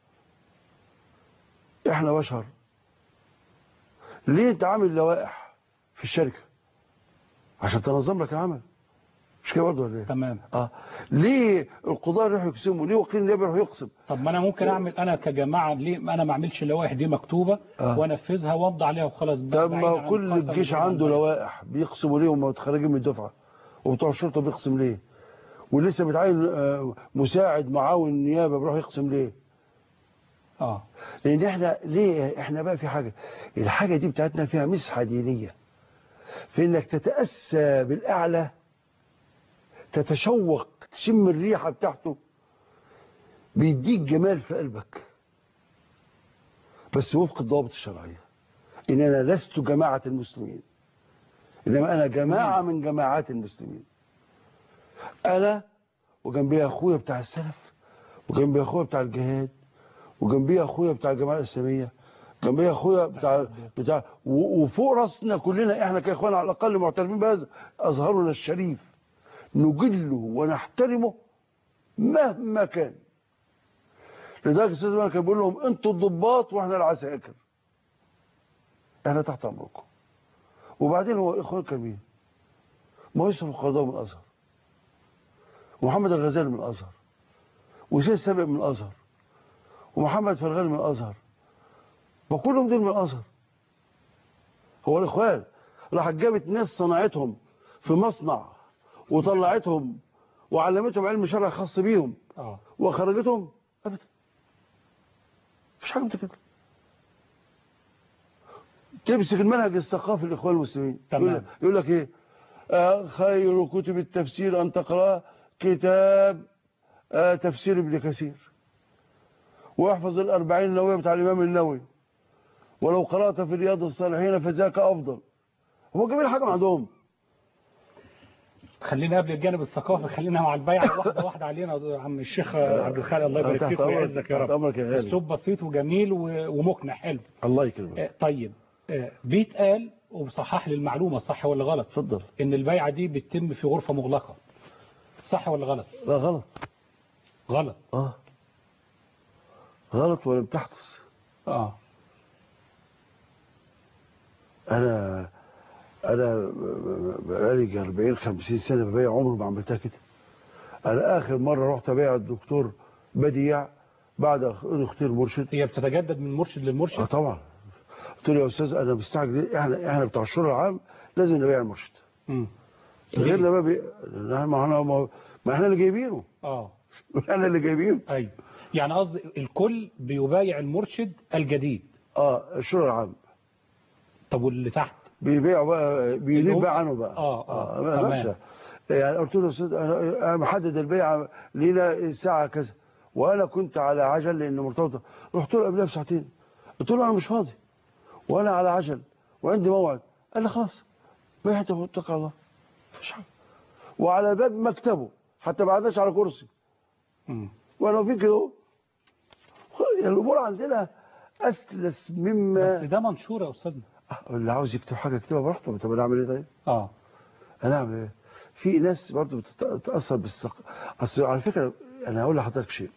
بشر. ليه انت عامل لوائح في الشركه عشان تنظم لك العمل؟ مش كده برضه ولا ايه؟ تمام. ليه القضاء يروحوا يقسموا؟ ليه وكيل النيابه يروح يقسم؟ طب ما انا ممكن اعمل انا كجماعه، ليه انا ما اعملش اللوائح دي مكتوبه وانفذها وامضي عليها وخلاص؟ طب ما كل الجيش عنده لوائح بيقسموا ليه وهم متخرجين من الدفعه، وبتوع الشرطه بيقسم ليه، ولسه بيتعين مساعد معاون النيابه بيروح يقسم ليه؟ لان احنا بقى في حاجه، الحاجه دي بتاعتنا فيها مسحه دينيه، في انك تتاسى بالاعلى، تتشوق، تشم الريحه بتاعته، بيديك جمال في قلبك، بس وفق الضوابط الشرعيه. ان انا لست جماعه المسلمين، انما انا جماعه من جماعات المسلمين. انا وجنبي اخويا بتاع السلف، وجنبي اخويا بتاع الجهاد، وجنبي اخويا بتاع الجماعه الاسلاميه، جنبي اخويا بتاع وفوق راسنا كلنا احنا كاخوان على الاقل معترفين بهذا ازهرنا الشريف، نجله ونحترمه مهما كان. لذلك الاستاذ مالك كان بيقول لهم انتوا الضباط واحنا العساكر، احنا تحت امركم. وبعدين هو اخوان كمين؟ ما هو يوسف القرضاوي من الازهر، ومحمد الغزالي من الازهر، وسيد سابق من الازهر، ومحمد فرغاني من الازهر، وكلهم دول من الازهر. هو الاخوان راح جابت ناس صنعتهم في مصنع وطلعتهم وعلمتهم علم شرع خاص بيهم وخرجتهم؟ ابدا، مفيش حاجه من كده. تمسك المنهج الثقافي للاخوان المسلمين، يقول لك ايه؟ خير كتب التفسير ان تقرا كتاب تفسير ابن كثير، واحفظ الأربعين النووية بتاع الإمام النووي، ولو قرأت في رياض الصالحين فذاك أفضل. هو جميل حاجة عندهم. خلينا قبل الجانب الثقافي، خلينا مع البيعة واحدة واحدة علينا يا عم الشيخ عبد الخالق، الله يبارك فيك ويعزك يا رب. اسلوب بسيط وجميل ومقنع حلو. الله يكرمك. طيب بيتقال وبصحح لي المعلومة صح ولا غلط؟ اتفضل. إن البيعة دي بتتم في غرفة مغلقة، صح ولا غلط؟ لا غلط. غلط. غلط ولم تحدث. انا بقالي 40-50 سنه ببيع، عمري ما عملتها كده. انا اخر مره رحت ابيع الدكتور بديع بعد اختيار مرشد. هي بتتجدد من مرشد للمرشد؟ طبعا. قلت له يا استاذ انا مستعجل، احنا بتاع الشورى العام لازم نبيع المرشد. غيرنا ما احنا اللي جايبينه. احنا اللي جايبينه. ايوه، يعني قصدي الكل بيبايع المرشد الجديد. الشورى العام. طب واللي تحت بيبيعوا بقى، بينيب بقى عنه بقى. تمام. يعني قلت له يا استاذ انا محدد البيعه لينا الساعه كذا، وانا كنت على عجل لان مرتبطه. رحت له قبلها بساعتين، قلت له انا مش فاضي وانا على عجل وعندي موعد. قال لي خلاص بيعت واتكل على الله، مفيش حاجه. وعلى باب مكتبه، حتى ما قعدناش على كرسي، وانا في كده الامور عندنا اسلس مما. بس ده منشور يا استاذنا. اللي عاوز يكتب حاجه يكتبها براحته. طب انا اعمل ايه طيب؟ انا اعمل ايه؟ في ناس برضه بتتاثر اصل على فكره انا هقول لحضرتك شيء.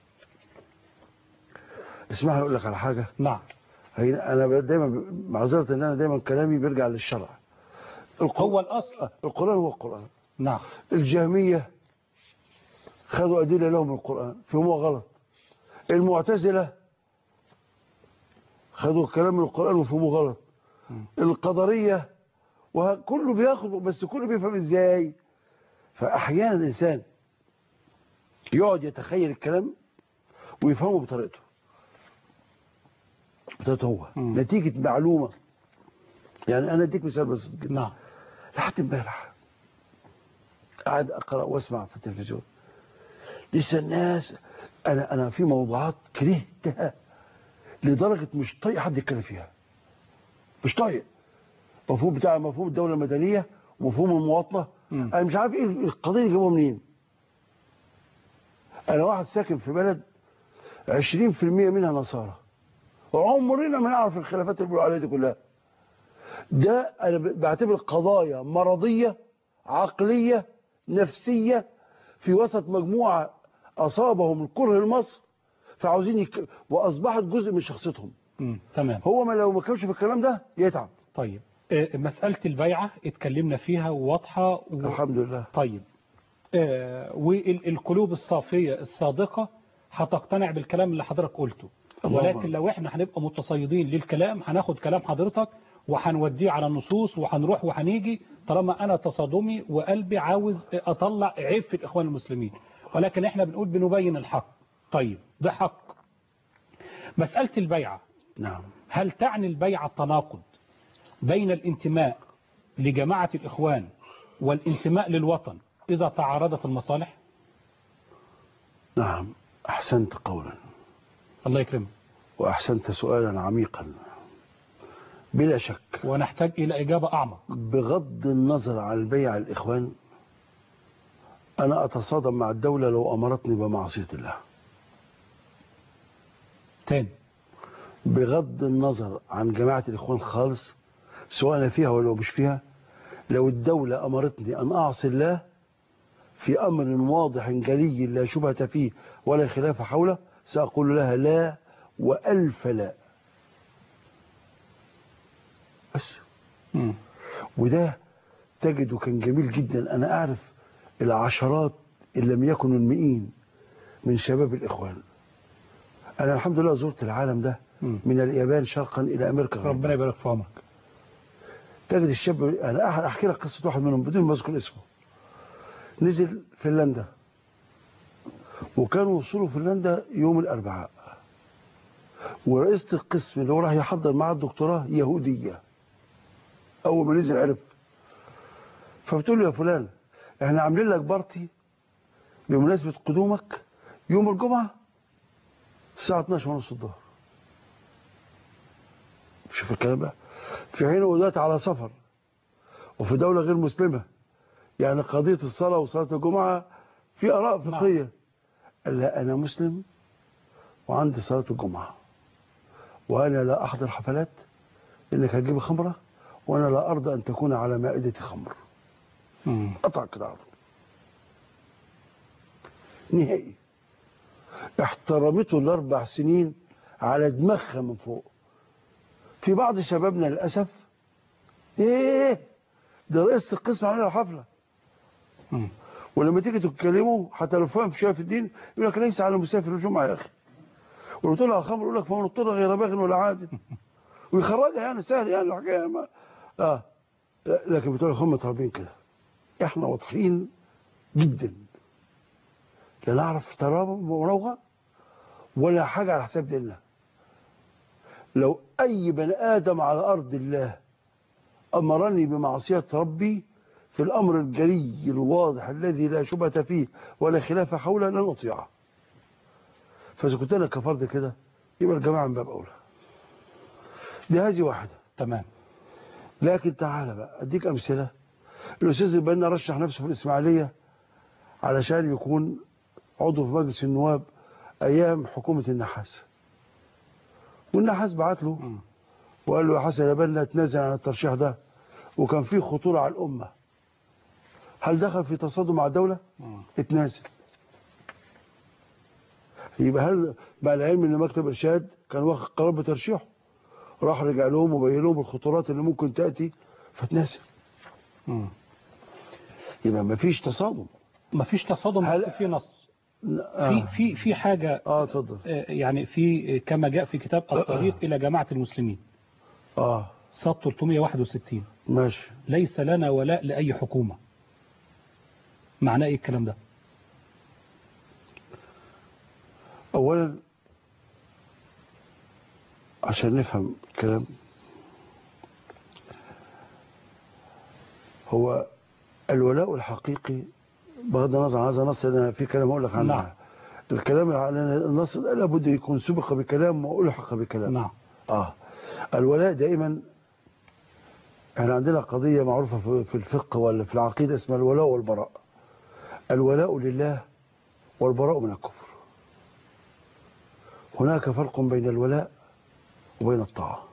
اسمح لي اقول لك على حاجه. نعم. انا دايما معذره ان انا دايما كلامي بيرجع للشرع. هو الاصل. القران هو القران. نعم. الجهميه خدوا ادله لهم من القران فهموها غلط. المعتزله خدوا الكلام من القران وفهموه غلط. القدريه وكله بياخد، بس كله بيفهم ازاي. فاحيانا الانسان يقعد يتخيل الكلام ويفهمه بطريقته هو نتيجه معلومه. يعني انا اديك مثال بسيط جدا. نعم. لحد امبارح قاعد اقرا واسمع في التلفزيون لسه الناس، انا في موضوعات كرهتها لدرجه مش طايق حد يتكلم فيها. مش طايق. مفهوم الدوله المدنيه ومفهوم المواطنه. انا مش عارف ايه القضيه اللي جابوها منين. انا واحد ساكن في بلد 20% منها نصارى، وعمرنا ما نعرف الخلافات اللي بيقولوا عليها دي كلها. ده انا بعتبر قضايا مرضيه عقليه نفسيه في وسط مجموعه اصابهم الكره لمصر فعاوزين واصبحت جزء من شخصيتهم. تمام. هو لو ما كانش في الكلام ده يتعب. طيب مسألة البيعة اتكلمنا فيها واضحة الحمد لله. طيب والقلوب الصافية الصادقة هتقتنع بالكلام اللي حضرتك قلته، ولكن لو احنا هنبقى متصيدين للكلام هناخد كلام حضرتك وهنوديه على النصوص وهنروح وهنيجي، طالما انا تصادمي وقلبي عاوز اطلع عيب في الاخوان المسلمين، ولكن احنا بنقول بنبين الحق. طيب بحق مسألة البيعة. نعم. هل تعني البيعة التناقض بين الانتماء لجماعة الإخوان والانتماء للوطن إذا تعارضت المصالح؟ نعم. أحسنت قولا. الله يكرمك. وأحسنت سؤالا عميقا بلا شك، ونحتاج إلى إجابة أعمق. بغض النظر عن البيع الإخوان، أنا أتصادم مع الدولة لو أمرتني بمعصية الله. تاني. بغض النظر عن جماعة الإخوان خالص، سواء أنا فيها ولا مش فيها، لو الدولة أمرتني أن أعصي الله في أمر واضح جلي لا شبهة فيه ولا خلاف حوله، سأقول لها لا وألف لا. بس. وده تجده كان جميل جدا. أنا أعرف العشرات إن لم يكن المئين من شباب الإخوان. أنا الحمد لله زرت العالم ده من اليابان شرقا إلى أمريكا غربا. ربنا يبارك في عمرك. تجد الشاب، أنا أحكي لك قصة واحد منهم بدون ما أذكر اسمه. نزل فنلندا وكان وصوله فنلندا يوم الأربعاء، ورئيسة القسم اللي هو راح يحضر معاه الدكتوراه يهودية. أول ما نزل عرف، فبتقول له يا فلان احنا عاملين لك بارتي بمناسبة قدومك يوم الجمعة الساعة 12:30 الظهر. شوف الكلام بقى، في حين هو دلوقتي على سفر وفي دولة غير مسلمة، يعني قضية الصلاة وصلاة الجمعة في آراء فقهية. قال لا أنا مسلم وعندي صلاة الجمعة وأنا لا أحضر حفلات إنك هتجيب خمرة وأنا لا أرضى أن تكون على مائدة خمر. قطع كده عرض نهائي. احترمته ال4 سنين على دماغها من فوق. في بعض شبابنا للأسف ده رئيس القسم عمل حفلة، ولما تيجي تتكلموا حتى لو فاهم شويه في الدين يقول لك ليس على مسافر الجمعه يا اخي، ولو طلع خمر يقول لك فمن اضطر غير باغ ولا عاد، ويخرجها يعني سهل يعني الحكايه ما لكن بتقول لك هم طالبين كده. احنا واضحين جدا، لا نعرف ترابط ومراوغه ولا حاجه على حساب ديننا. لو اي بني ادم على ارض الله امرني بمعصيه ربي في الأمر الجلي الواضح الذي لا شبهة فيه ولا خلاف حوله لن أطيعه. فإذا كنت أنا كفرد كده يبقى الجماعة من باب أولى. دي هذه واحدة. تمام. لكن تعالى بقى أديك أمثلة. الأستاذ البنا رشح نفسه في الإسماعيلية علشان يكون عضو في مجلس النواب أيام حكومة النحاس. والنحاس بعت له وقال له يا حسن يا بنا تنازل عن الترشيح ده، وكان فيه خطورة على الأمة. هل دخل في تصادم مع الدولة؟ اتنازل. يبقى هل مع العلم ان مكتب ارشاد كان واخد قرار بترشيحه، راح رجع لهم وبين لهم الخطورات اللي ممكن تأتي فتنازل. يبقى مفيش تصادم. مفيش تصادم، بس في نص. في حاجة اتفضل. يعني في كما جاء في كتاب الطريق إلى جماعة المسلمين صاد 361 ماشي. ليس لنا ولاء لأي حكومة. معناه ايه الكلام ده؟ اولا عشان نفهم الكلام، هو الولاء الحقيقي بغض النظر عن هذا النص، انا في كلام اقول لك عنه. نعم. الكلام على النص لابد يكون سبق بكلام والحق بكلام. نعم. الولاء دائما، احنا عندنا قضية معروفة في الفقه ولا في العقيدة اسمها الولاء والبراء. الولاء لله والبراء من الكفر. هناك فرق بين الولاء وبين الطاعة.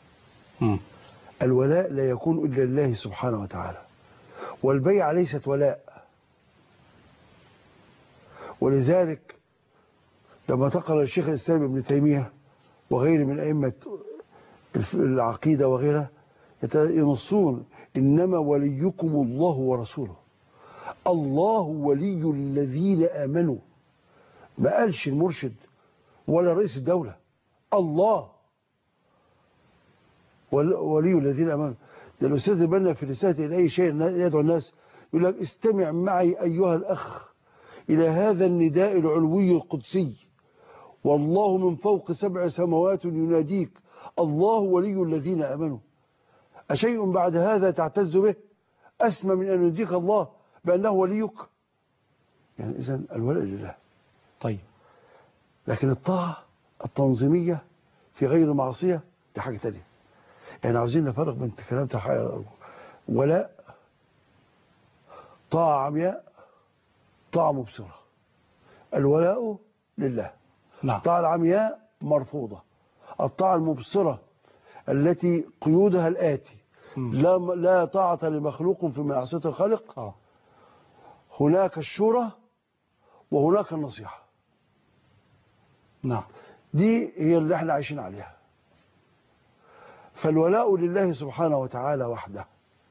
الولاء لا يكون إلا لله سبحانه وتعالى، والبيعة ليست ولاء. ولذلك لما تقرأ الشيخ الإسلام ابن تيمية وغيره من أئمة العقيدة وغيرها ينصون إنما وليكم الله ورسوله. الله ولي الذين آمنوا، ما قالش المرشد ولا رئيس الدولة، الله ولي الذين آمنوا. ده الأستاذ البنا في رسالة إلى أي شيء يدعو الناس يقول لك استمع معي أيها الأخ إلى هذا النداء العلوي القدسي، والله من فوق 7 سماوات يناديك، الله ولي الذين آمنوا. أشيء بعد هذا تعتز به أسمى من أن يديك الله بأنه وليك؟ يعني إذن الولاء لله. طيب، لكن الطاعة التنظيمية في غير معصية دي حاجة تانية. يعني عاوزين نفرق بين كلام ولاء، طاعة عمياء، طاعة مبصرة. الولاء لله. نعم. الطاعة العمياء مرفوضة. الطاعة المبصرة التي قيودها الآتي: لا طاعة لمخلوق في معصية الخالق. هناك الشورى وهناك النصيحة. نعم. دي هي اللي احنا عايشين عليها. فالولاء لله سبحانه وتعالى وحده.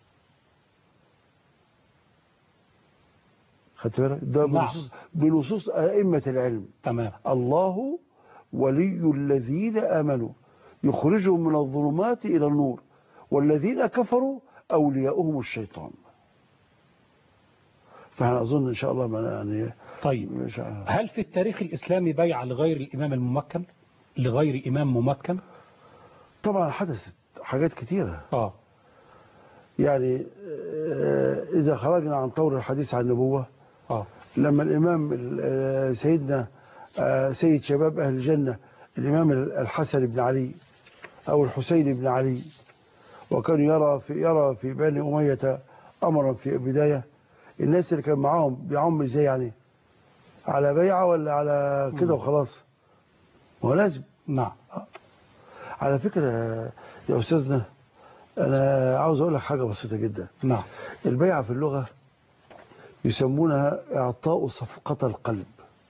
خدت بالك؟ ده بنصوص أئمة العلم. تمام. الله ولي الذين آمنوا يخرجهم من الظلمات إلى النور، والذين كفروا أولياؤهم الشيطان. فأنا أظن إن شاء الله يعني. طيب، هل في التاريخ الإسلامي بيعة لغير الإمام الممكن، لغير إمام ممكن؟ طبعا حدثت حاجات كتيرة. يعني إذا خرجنا عن طور الحديث عن النبوة، لما الإمام سيدنا سيد شباب أهل الجنة الإمام الحسن بن علي أو الحسين بن علي، وكان يرى في بني أمية أمرا في البداية، الناس اللي كان معاهم بيعم ازاي؟ يعني على بيعة ولا على كده وخلاص؟ هو لازم. نعم. على فكرة يا أستاذنا، أنا عاوز أقول لك حاجة بسيطة جدا. نعم. البيعة في اللغة يسمونها إعطاء صفقة القلب،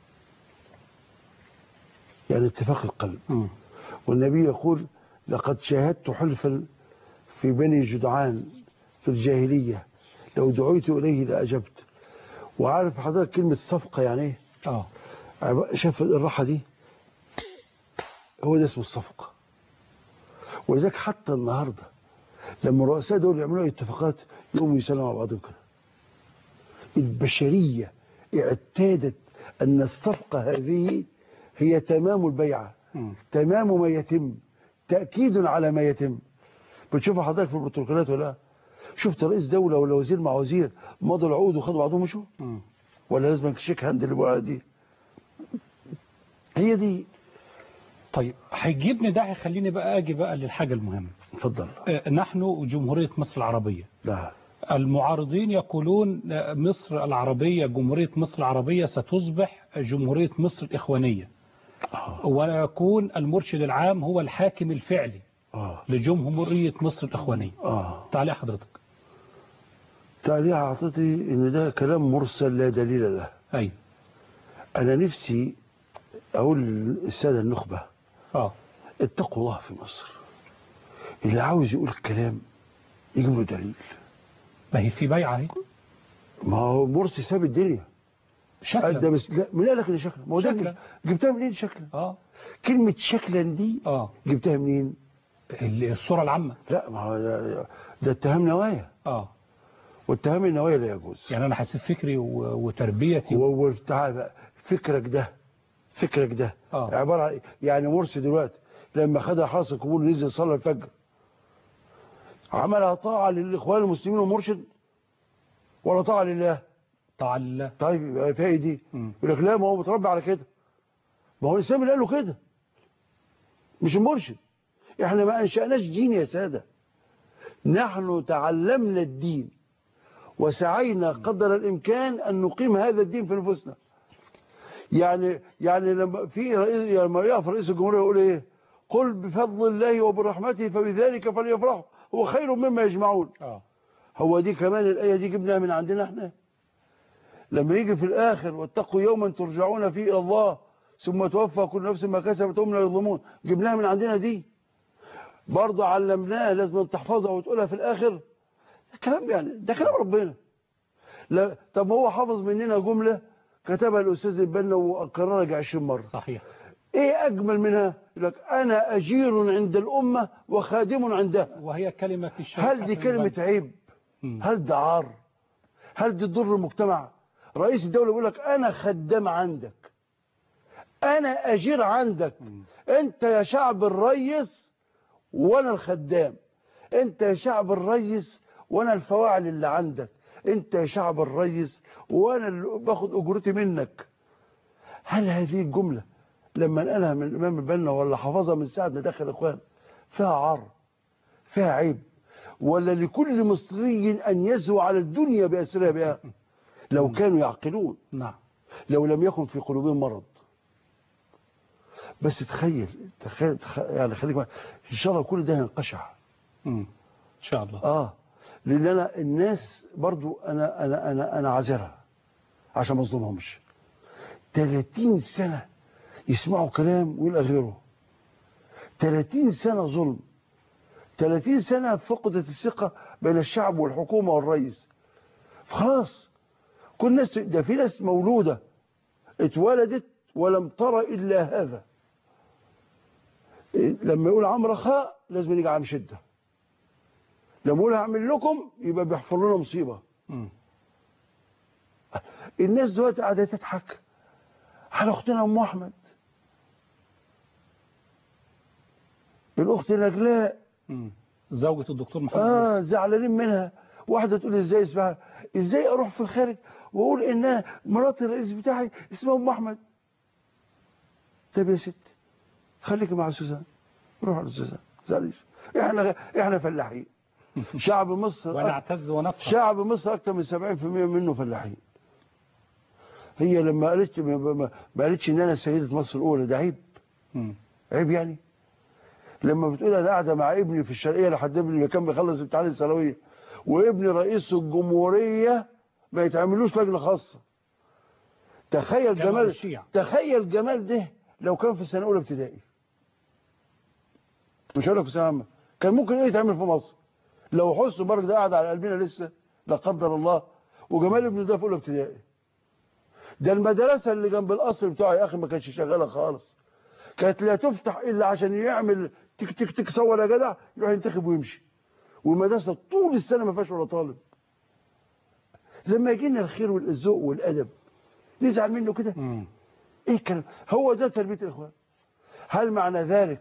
يعني اتفاق القلب. والنبي يقول لقد شاهدت حلفا في بني جدعان في الجاهلية لو دعيت إليه لأجبت. وعارف حضرتك كلمة صفقة يعني ايه؟ شاف الراحة دي، هو ده اسمه الصفقة. ولذلك حتى النهاردة لما الرؤساء دول يعملوا اتفاقات يقوموا يسلموا على بعضهم كده. البشرية اعتادت أن الصفقة هذه هي تمام البيعة، تمام ما يتم، تأكيد على ما يتم. بتشوفها حضرتك في البروتوكولات ولا؟ شفت رئيس دولة ولا وزير مع وزير مضوا العقود وخدوا بعضهم مشوا؟ ولا لازم شيك هاند اللي بقى دي؟ هي دي. طيب، هيجيبني ده هيخليني بقى اجي بقى للحاجة المهمة. اتفضل. نحن جمهورية مصر العربية. لا. المعارضين يقولون مصر العربية، جمهورية مصر العربية ستصبح جمهورية مصر الإخوانية. ويكون المرشد العام هو الحاكم الفعلي لجمهورية مصر الإخوانية. تعليق حضرتك؟ تعليق أعطتي إن ده كلام مرسل لا دليل له. أيوة. أنا نفسي أقول للسادة النخبة اتقوا الله في مصر. اللي عاوز يقول الكلام يجيب له دليل. ما هي في بيعة اهي. ما هو مرسي ساب الدنيا شكلا. ده بس لا من قال لك ان شكلا؟ ما هو ده جبتها منين شكلا؟ كلمة شكلا دي جبتها منين؟ الصورة العامة. لا ما هو ده اتهام نوايا. واتهام النوايا لا يجوز. يعني انا حسب فكري وتربيتي وتعال بقى فكرك ده عبارة عن يعني مرسي دلوقتي لما خدها حرس القبول نزل صلى الفجر عملها طاعة للإخوان المسلمين ومرشد ولا طاعة لله؟ طاعة لله. طيب يبقى فيها ايه دي؟ يقول لك لا ما هو متربي على كده. ما هو الإسلام اللي قال له كده مش المرشد. احنا ما أنشأناش دين يا سادة، نحن تعلمنا الدين وسعينا قدر الإمكان أن نقيم هذا الدين في نفوسنا. يعني لما يقف رئيس الجمهورية يقول ايه؟ قل بفضل الله وبرحمته فبذلك فليفرحوا هو خير مما يجمعون. هو دي كمان الآية دي جبناها من عندنا احنا؟ لما يجي في الآخر واتقوا يوما ترجعون فيه إلى الله ثم توفى كل نفس ما كسبت وهم لا يظلمون، جبناها من عندنا دي برضه علمناه لازم تحفظها وتقولها في الآخر. كلام يعني ده كلام ربنا. لا طب هو حافظ مننا جملة كتبها الأستاذ البنا وكررها 20 مرة. صحيح. ايه أجمل منها؟ يقول لك أنا أجير عند الأمة وخادم عندها. وهي كلمة في الشريعة. هل دي كلمة عيب؟ هل ده عار؟ هل دي تضر المجتمع؟ رئيس الدولة يقول لك أنا خدام عندك، أنا أجير عندك. أنت يا شعب الريس وأنا الخدام، أنت يا شعب الريس وأنا الفواعل اللي عندك، أنت يا شعب الريس وأنا اللي باخد أجرتي منك. هل هذه الجملة لما نقلها من الإمام البنا ولا حفظها من ساعة ما دخل الإخوان فيها عار؟ فيها عيب؟ ولا لكل مصري أن يزهو على الدنيا بأسرها بها لو كانوا يعقلون؟ نعم. لو لم يكن في قلوبهم مرض. بس تخيل يعني خليك ان شاء الله كل ده ينقشع ان شاء الله. لان انا الناس برضو انا عذرها عشان ما اظلمهمش. 30 سنه يسمعوا كلام ويلقى غيره، 30 سنه ظلم، 30 سنه فقدت الثقه بين الشعب والحكومه والرئيس. خلاص كل الناس ده في ناس مولوده اتولدت ولم ترى الا هذا. لما يقول عم رخاء لازم يجي عم شده، لما يقول هعمل لكم يبقى بيحفر لنا مصيبه. الناس دلوقتي قاعده تضحك على اختنا ام احمد، الاخت نجلاء زوجة الدكتور محمد. زعلانين منها. واحده تقول ازاي اسمها، ازاي اروح في الخارج واقول انها مرات الرئيس بتاعي اسمها ام احمد؟ طب يا ست خليكي مع سوزان، روح على سوزان، زعليش. احنا فلاحين. شعب مصر ونعتز ونفخر. شعب مصر اكتر من 70% منه فلاحين. هي لما ما قالتش ان انا سيدة مصر الاولى ده عيب؟ عيب يعني؟ لما بتقول انا قاعده مع ابني في الشرقيه لحد ابني اللي كان بيخلص امتحان الثانويه وابني رئيس الجمهوريه ما يتعملوش لجنه خاصه. تخيل جمال ده لو كان في سنه اولى ابتدائي، مش هقول لك في ثانويه عامه، كان ممكن ايه يتعمل في مصر لو حسن مبارك ده قاعد على قلبنا لسه لا قدر الله، وجمال ابنه ده في اولى ابتدائي. ده المدرسه اللي جنب القصر بتاعه يا اخي ما كانتش شغاله خالص، كانت لا تفتح الا عشان يعمل تك تك تك صور يا جدع يروح ينتخب ويمشي، والمدرسه طول السنه ما فيهاش ولا طالب. لما يجي لنا الخير والذوق والادب نزعل منه كده؟ ايه الكلام؟ هو ده تربيه الاخوان. هل معنى ذلك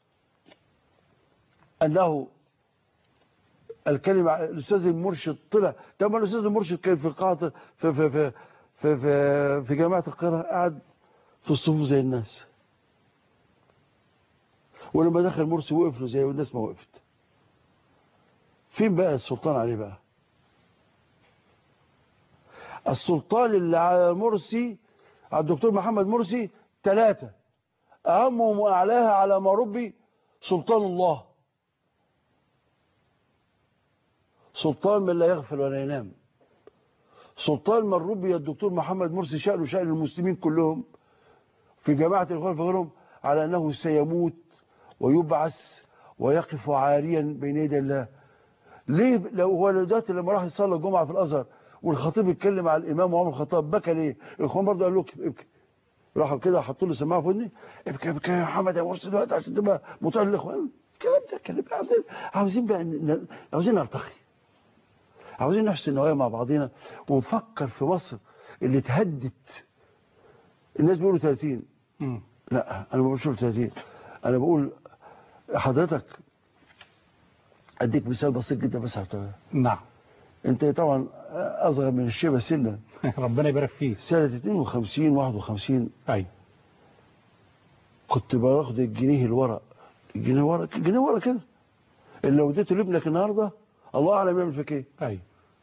انه الكلمه الاستاذ المرشد طلع؟ طب الاستاذ المرشد كان في قاعه في جامعه القاهره قاعد في الصفوف زي الناس، ولما دخل مرسي وقف له زي والناس ما وقفت. فين بقى السلطان عليه بقى؟ السلطان اللي على مرسي على الدكتور محمد مرسي 3: أهمهم وأعلاها على ما ربي سلطان الله، سلطان من لا يغفل ولا ينام، سلطان من ربي الدكتور محمد مرسي شأنه شأن المسلمين كلهم في جماعة الإخوان فغيرهم على أنه سيموت ويبعث ويقف عاريا بين يدي الله. ليه لو هو دلوقتي لما راح يصلي الجمعة في الأزهر والخطيب اتكلم على الإمام وعمر الخطاب بكى ليه؟ الإخوان برضه قالوا له ابكي، راحوا كده حطوا له سماعه في ودني، ابكي ابكي يا محمد يا مرسي دلوقتي عشان تبقى مطيع للإخوان. الكلام ده كلام عاوزين بقى عاوزين نرتقي، عاوزين نحسن النوايا مع بعضينا ونفكر في مصر اللي اتهدت. الناس بيقولوا 30 لا انا ما بقولش 30، انا بقول حضرتك اديك مثال بسيط جدا بس نعم. انت طبعا اصغر من الشيبه سنا ربنا يبارك فيك. سنه 52 51 ايوه كنت باخد الجنيه الورق، الجنيه ورق كده اللي لو اديته لابنك النهارده الله اعلم يعمل فيك ايه. ايوه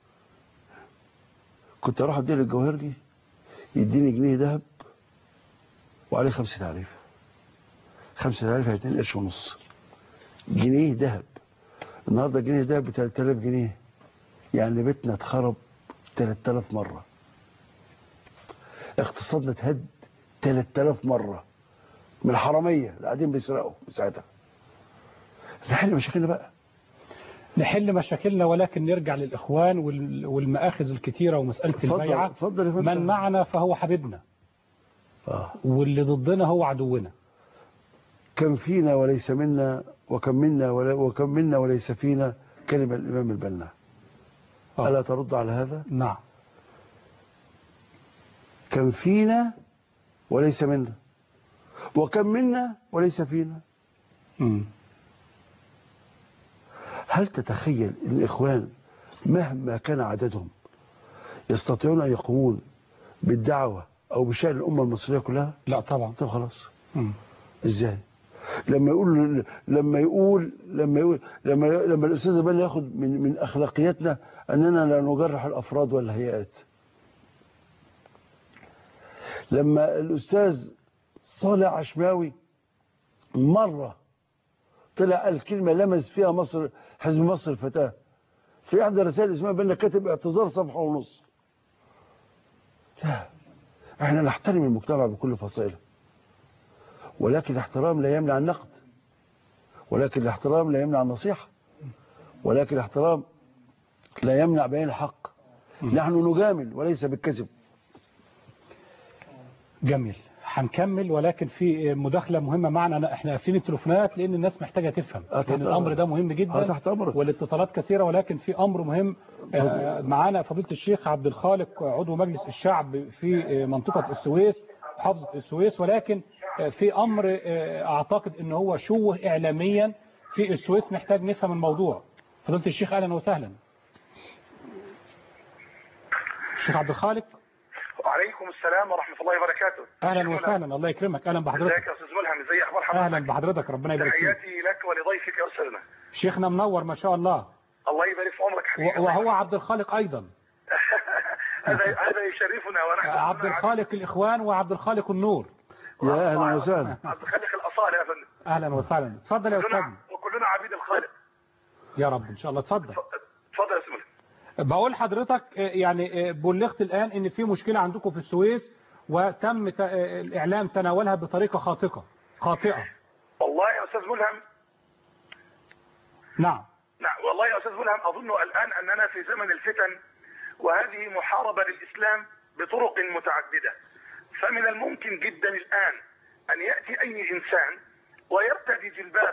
كنت اروح اديه للجوهرجي يديني جنيه ذهب وعليه 5 تعريف، 5 تعريف هي 2 قرش ونص. جنيه ذهب النهارده الجنيه ذهب ب 3000 جنيه، يعني بيتنا اتخرب 3000 مره، اقتصادنا اتهد 3000 مره من الحراميه اللي قاعدين بيسرقوا ساعتها. نحل مشاكلنا بقى، نحل مشاكلنا، ولكن نرجع للإخوان والمآخذ الكتيرة ومسألة البيعة. اتفضل يا فندم. من معنا فهو حبيبنا واللي ضدنا هو عدونا. كم فينا وليس منا وكم منا وليس فينا، كلمة الإمام البنا. ألا ترد على هذا؟ نعم. كم فينا وليس منا وكم منا وليس فينا. هل تتخيل ان الإخوان مهما كان عددهم يستطيعون أن يقومون بالدعوة أو بشأن الأمة المصرية كلها؟ لا طبعا. طب خلاص. إزاي؟ لما الأستاذ البنا ياخد من أخلاقياتنا أننا لا نجرح الأفراد والهيئات، لما الأستاذ صالح عشماوي مرة طلع قال كلمة لمس فيها مصر، حزب مصر الفتاة، في احدى رسائل اسمها بنا كاتب اعتذار صفحة ونص. لا، احنا نحترم المجتمع بكل فصائله، ولكن الاحترام لا يمنع النقد، ولكن الاحترام لا يمنع النصيحة، ولكن الاحترام لا يمنع بيان الحق. نحن نجامل وليس بالكذب. جميل. هنكمل، ولكن في مداخلة مهمة معنا. احنا قافلين التليفونات لأن الناس محتاجة تفهم، لأن الأمر ده مهم جدا تحت أمرك. والاتصالات كثيرة، ولكن في أمر مهم. معنا فضيلة الشيخ عبد الخالق عضو مجلس الشعب في منطقة السويس، محافظة السويس، ولكن في أمر أعتقد أنه هو شوه إعلاميا في السويس، محتاج نفهم الموضوع. فضيلة الشيخ أهلا وسهلا. الشيخ عبد الخالق. وعليكم السلام ورحمة الله وبركاته. أهلا وسهلا، الله يكرمك. أهلا بحضرتك. ازيك يا أستاذ ملهم؟ ازي أخبار حضرتك؟ أهلا بحضرتك، ربنا يبارك فيك. تحياتي لك ولضيفك يا أستاذنا. شيخنا منور ما شاء الله. الله يبارك في عمرك حبيبي. وهو عبد الخالق أيضا. هذا يشرفنا ونحن عبد الخالق الإخوان وعبد الخالق النور. يا أهلا وسهلا. عبد الخالق الأصالة يا فندم. أهلا وسهلا. اتفضل يا أستاذنا. وكلنا عبيد الخالق يا رب إن شاء الله. اتفضل. اتفضل يا سيدي. بقول حضرتك يعني بلغت الآن إن في مشكلة عندكم في السويس وتم الإعلام تناولها بطريقة خاطئة. والله يا أستاذ ملهم. نعم. والله يا أستاذ ملهم أظن الآن أننا في زمن الفتن، وهذه محاربة للإسلام بطرق متعددة. فمن الممكن جدا الآن أن يأتي أي إنسان ويرتدي جلباب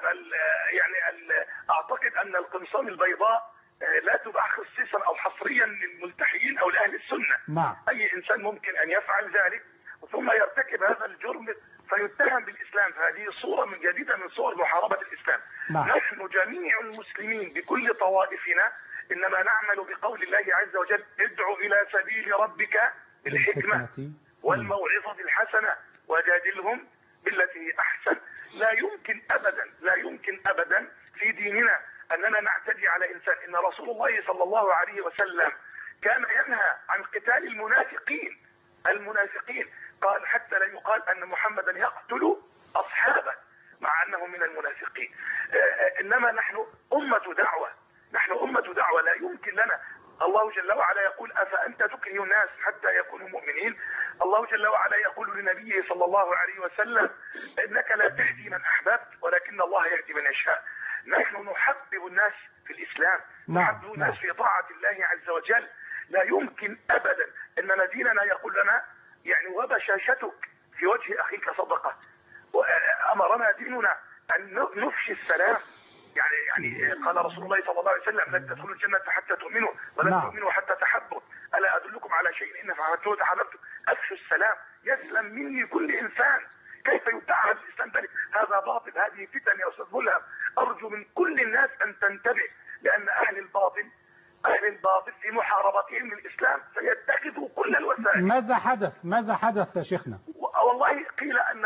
أعتقد أن القمصان البيضاء لا تباع خصيصا أو حصريا للملتحيين أو لأهل السنة. نعم. أي إنسان ممكن أن يفعل ذلك ثم يرتكب هذا الجرم فيتهم بالإسلام، فهذه صورة من جديدة من صور محاربة الإسلام. نعم. نحن جميع المسلمين بكل طوائفنا إنما نعمل بقول الله عز وجل: ادعو إلى سبيل ربك بالحكمة والموعظة الحسنة وجادلهم بالتي هي أحسن. لا يمكن أبدا في ديننا أننا نعتدي على إنسان. إن رسول الله صلى الله عليه وسلم كان ينهى عن قتال المنافقين قال حتى لا يقال أن محمدا يقتل أصحابه مع أنهم من المنافقين. إنما نحن أمة دعوة، نحن أمة دعوة، لا يمكن لنا. الله جل وعلا يقول أفأنت تكره الناس حتى يكونوا مؤمنين. الله جل وعلا يقول لنبيه صلى الله عليه وسلم إنك لا تهدي من أحببت ولكن الله يهدي من يشاء. نحن نحبب الناس في الإسلام، نحبب الناس في طاعة الله عز وجل. لا يمكن أبدا أننا ديننا يقول لنا يعني وبشاشتك في وجه أخيك صدقة. أمرنا ديننا أن نفشي السلام. يعني قال رسول الله صلى الله عليه وسلم لن تدخلوا الجنة حتى تؤمنوا ولن تؤمنوا حتى تحبوا. ألا أدلكم على شيء إن فعلتوه تحببتم أفشوا السلام يسلم مني كل إنسان. كيف يدعى الإسلام ذلك؟ هذا باطل، هذه فتن يا أستاذ ملهم. أرجو من كل الناس أن تنتبه، لأن أهل الباطل في محاربتهم للإسلام سيتخذوا كل الوسائل. ماذا حدث يا شيخنا؟ والله قيل أن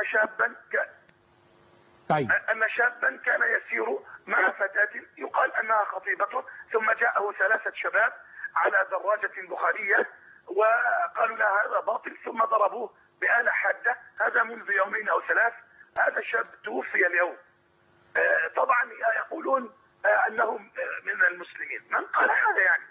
شابا كان يسير مع فتاة يقال أنها خطيبته، ثم جاءه 3 شباب على دراجة بخارية وقالوا لها هذا باطل، ثم ضربوه بآلة حادة. هذا منذ 2 أو 3. هذا الشاب توفي اليوم. طبعا يقولون أنهم من المسلمين. من قال هذا؟ يعني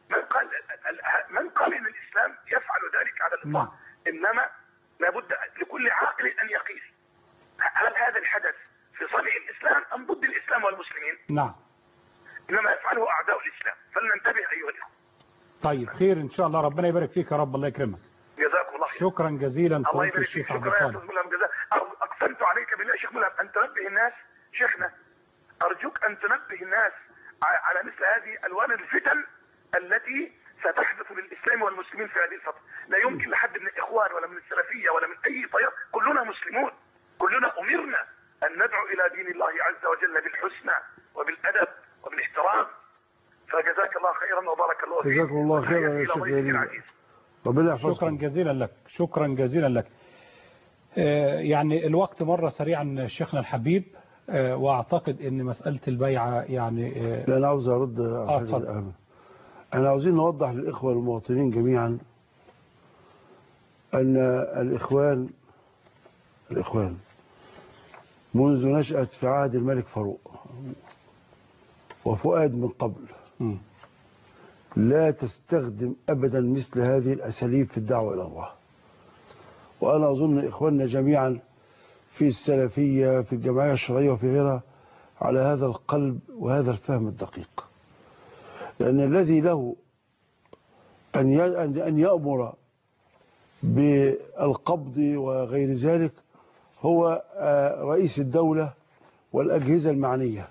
من قال إن الإسلام يفعل ذلك على الإطلاق؟ إنما لابد لكل عاقل أن يقيس هل هذا الحدث في صالح الإسلام أم ضد الإسلام والمسلمين؟ نعم. إنما يفعله أعداء الإسلام، فلننتبه أيها الأخوة. طيب خير إن شاء الله، ربنا يبارك فيك يا رب، الله يكرمك. جزاكم الله خير. شكرا جزيلا فضيلة الشيخ عبد الخالق. أقسمت عليك بالله شيخ ملهم أن تنبه الناس، شيخنا أرجوك أن تنبه الناس على مثل هذه ألوان الفتن التي ستحدث للإسلام والمسلمين في هذه الفترة. لا يمكن لحد من الإخوان ولا من السلفية ولا من أي طيار، كلنا مسلمون، كلنا أمرنا أن ندعو إلى دين الله عز وجل بالحسنى وبالأدب وبالاحترام. فجزاك الله خيرا وبارك الله فيك. جزاكم الله خيرا يا شيخ جليل. ربنا يحفظك. شكرا جزيلا لك، شكرا جزيلا لك. يعني الوقت مر سريعا شيخنا الحبيب، واعتقد ان مسألة البيعة يعني لا انا عاوز ارد على حاجة الأهم. احنا عاوزين نوضح للاخوة المواطنين جميعا ان الاخوان منذ نشأة في عهد الملك فاروق وفؤاد من قبل لا تستخدم ابدا مثل هذه الاساليب في الدعوة الى الله. وانا اظن اخواننا جميعا في السلفية في الجمعية الشرعية وفي غيرها على هذا القلب وهذا الفهم الدقيق، لأن الذي له أن يأمر بالقبض وغير ذلك هو رئيس الدولة والأجهزة المعنية.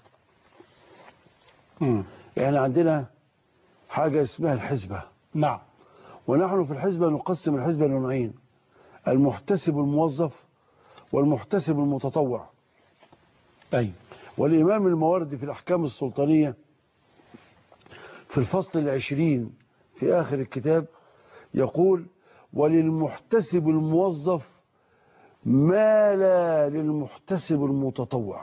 يعني عندنا حاجة اسمها الحزبة. نعم. ونحن في الحزبة نقسم الحزبة لنوعين: المحتسب الموظف والمحتسب المتطوع. أي. والإمام الماوردي في الأحكام السلطانية في الفصل 20 في آخر الكتاب يقول: وللمحتسب الموظف ما لا للمحتسب المتطوع،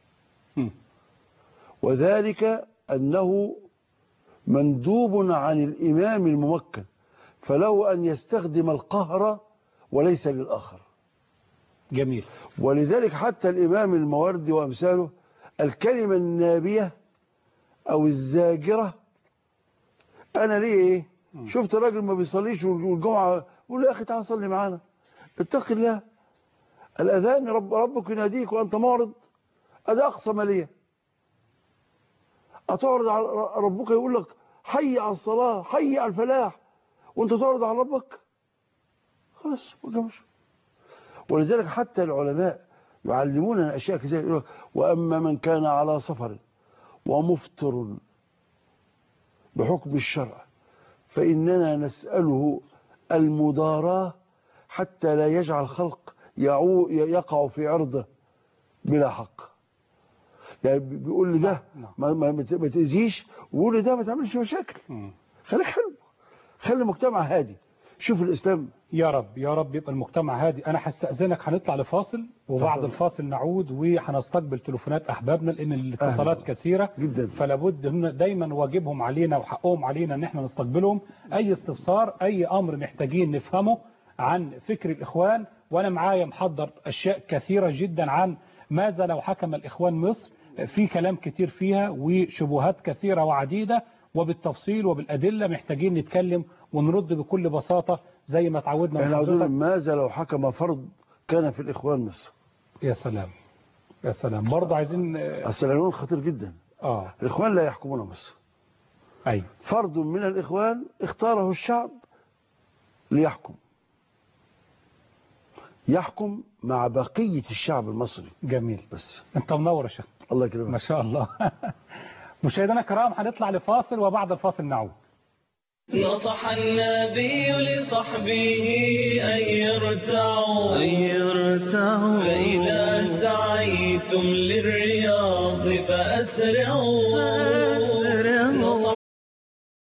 وذلك أنه مندوب عن الإمام الممكن، فله أن يستخدم القهر وليس للآخر. جميل. ولذلك حتى الإمام الماوردي وأمثاله الكلمة النابية أو الزاجرة، أنا ليه إيه؟ شفت راجل ما بيصليش والجمعة يقول له يا أخي تعال صلي معانا، اتق الله، الأذان ربك يناديك وأنت معرض، هذا أقصى ما ليه. أتعرض على ربك يقول لك حي على الصلاة حي على الفلاح وأنت تعرض على ربك، خلاص ما جمش. ولذلك حتى العلماء يعلموننا أشياء كثيرة، يقول لك: وأما من كان على سفر ومفطر بحكم الشرع فإننا نسأله المداراة حتى لا يجعل خلق يقع في عرضه بلا حق. يعني بيقول لي ده ما تأذيش، ويقول لي ده ما تعملش مشاكل، خليك حلو، خلي المجتمع هادي. شوف الإسلام. يا رب يا رب يبقى المجتمع هادي. أنا هستأذنك، هنطلع لفاصل وبعد الفاصل نعود وهنستقبل تليفونات أحبابنا، لأن الاتصالات كثيرة جدا، فلابد هم دايما واجبهم علينا وحقهم علينا أن احنا نستقبلهم. أي استفسار أي أمر محتاجين نفهمه عن فكر الإخوان وأنا معايا محضر أشياء كثيرة جدا عن ماذا لو حكم الإخوان مصر. في كلام كتير فيها وشبهات كثيرة وعديدة، وبالتفصيل وبالأدلة محتاجين نتكلم ونرد بكل بساطة زي ما تعودنا من حضرتك. ماذا لو حكم فرد كان في الإخوان مصر؟ يا سلام يا سلام. برضه عايزين العنوان خطير جدا. الإخوان لا يحكمون مصر. أي فرد من الإخوان اختاره الشعب ليحكم، يحكم مع بقية الشعب المصري. جميل. بس انت منور يا شيخ. الله يكرمك. ما شاء الله. مشاهدينا الكرام هنطلع لفاصل وبعد الفاصل نعود. نصح النبي لصحبه أن يرتعوا فإذا سعيتم للرياض فأسرعوا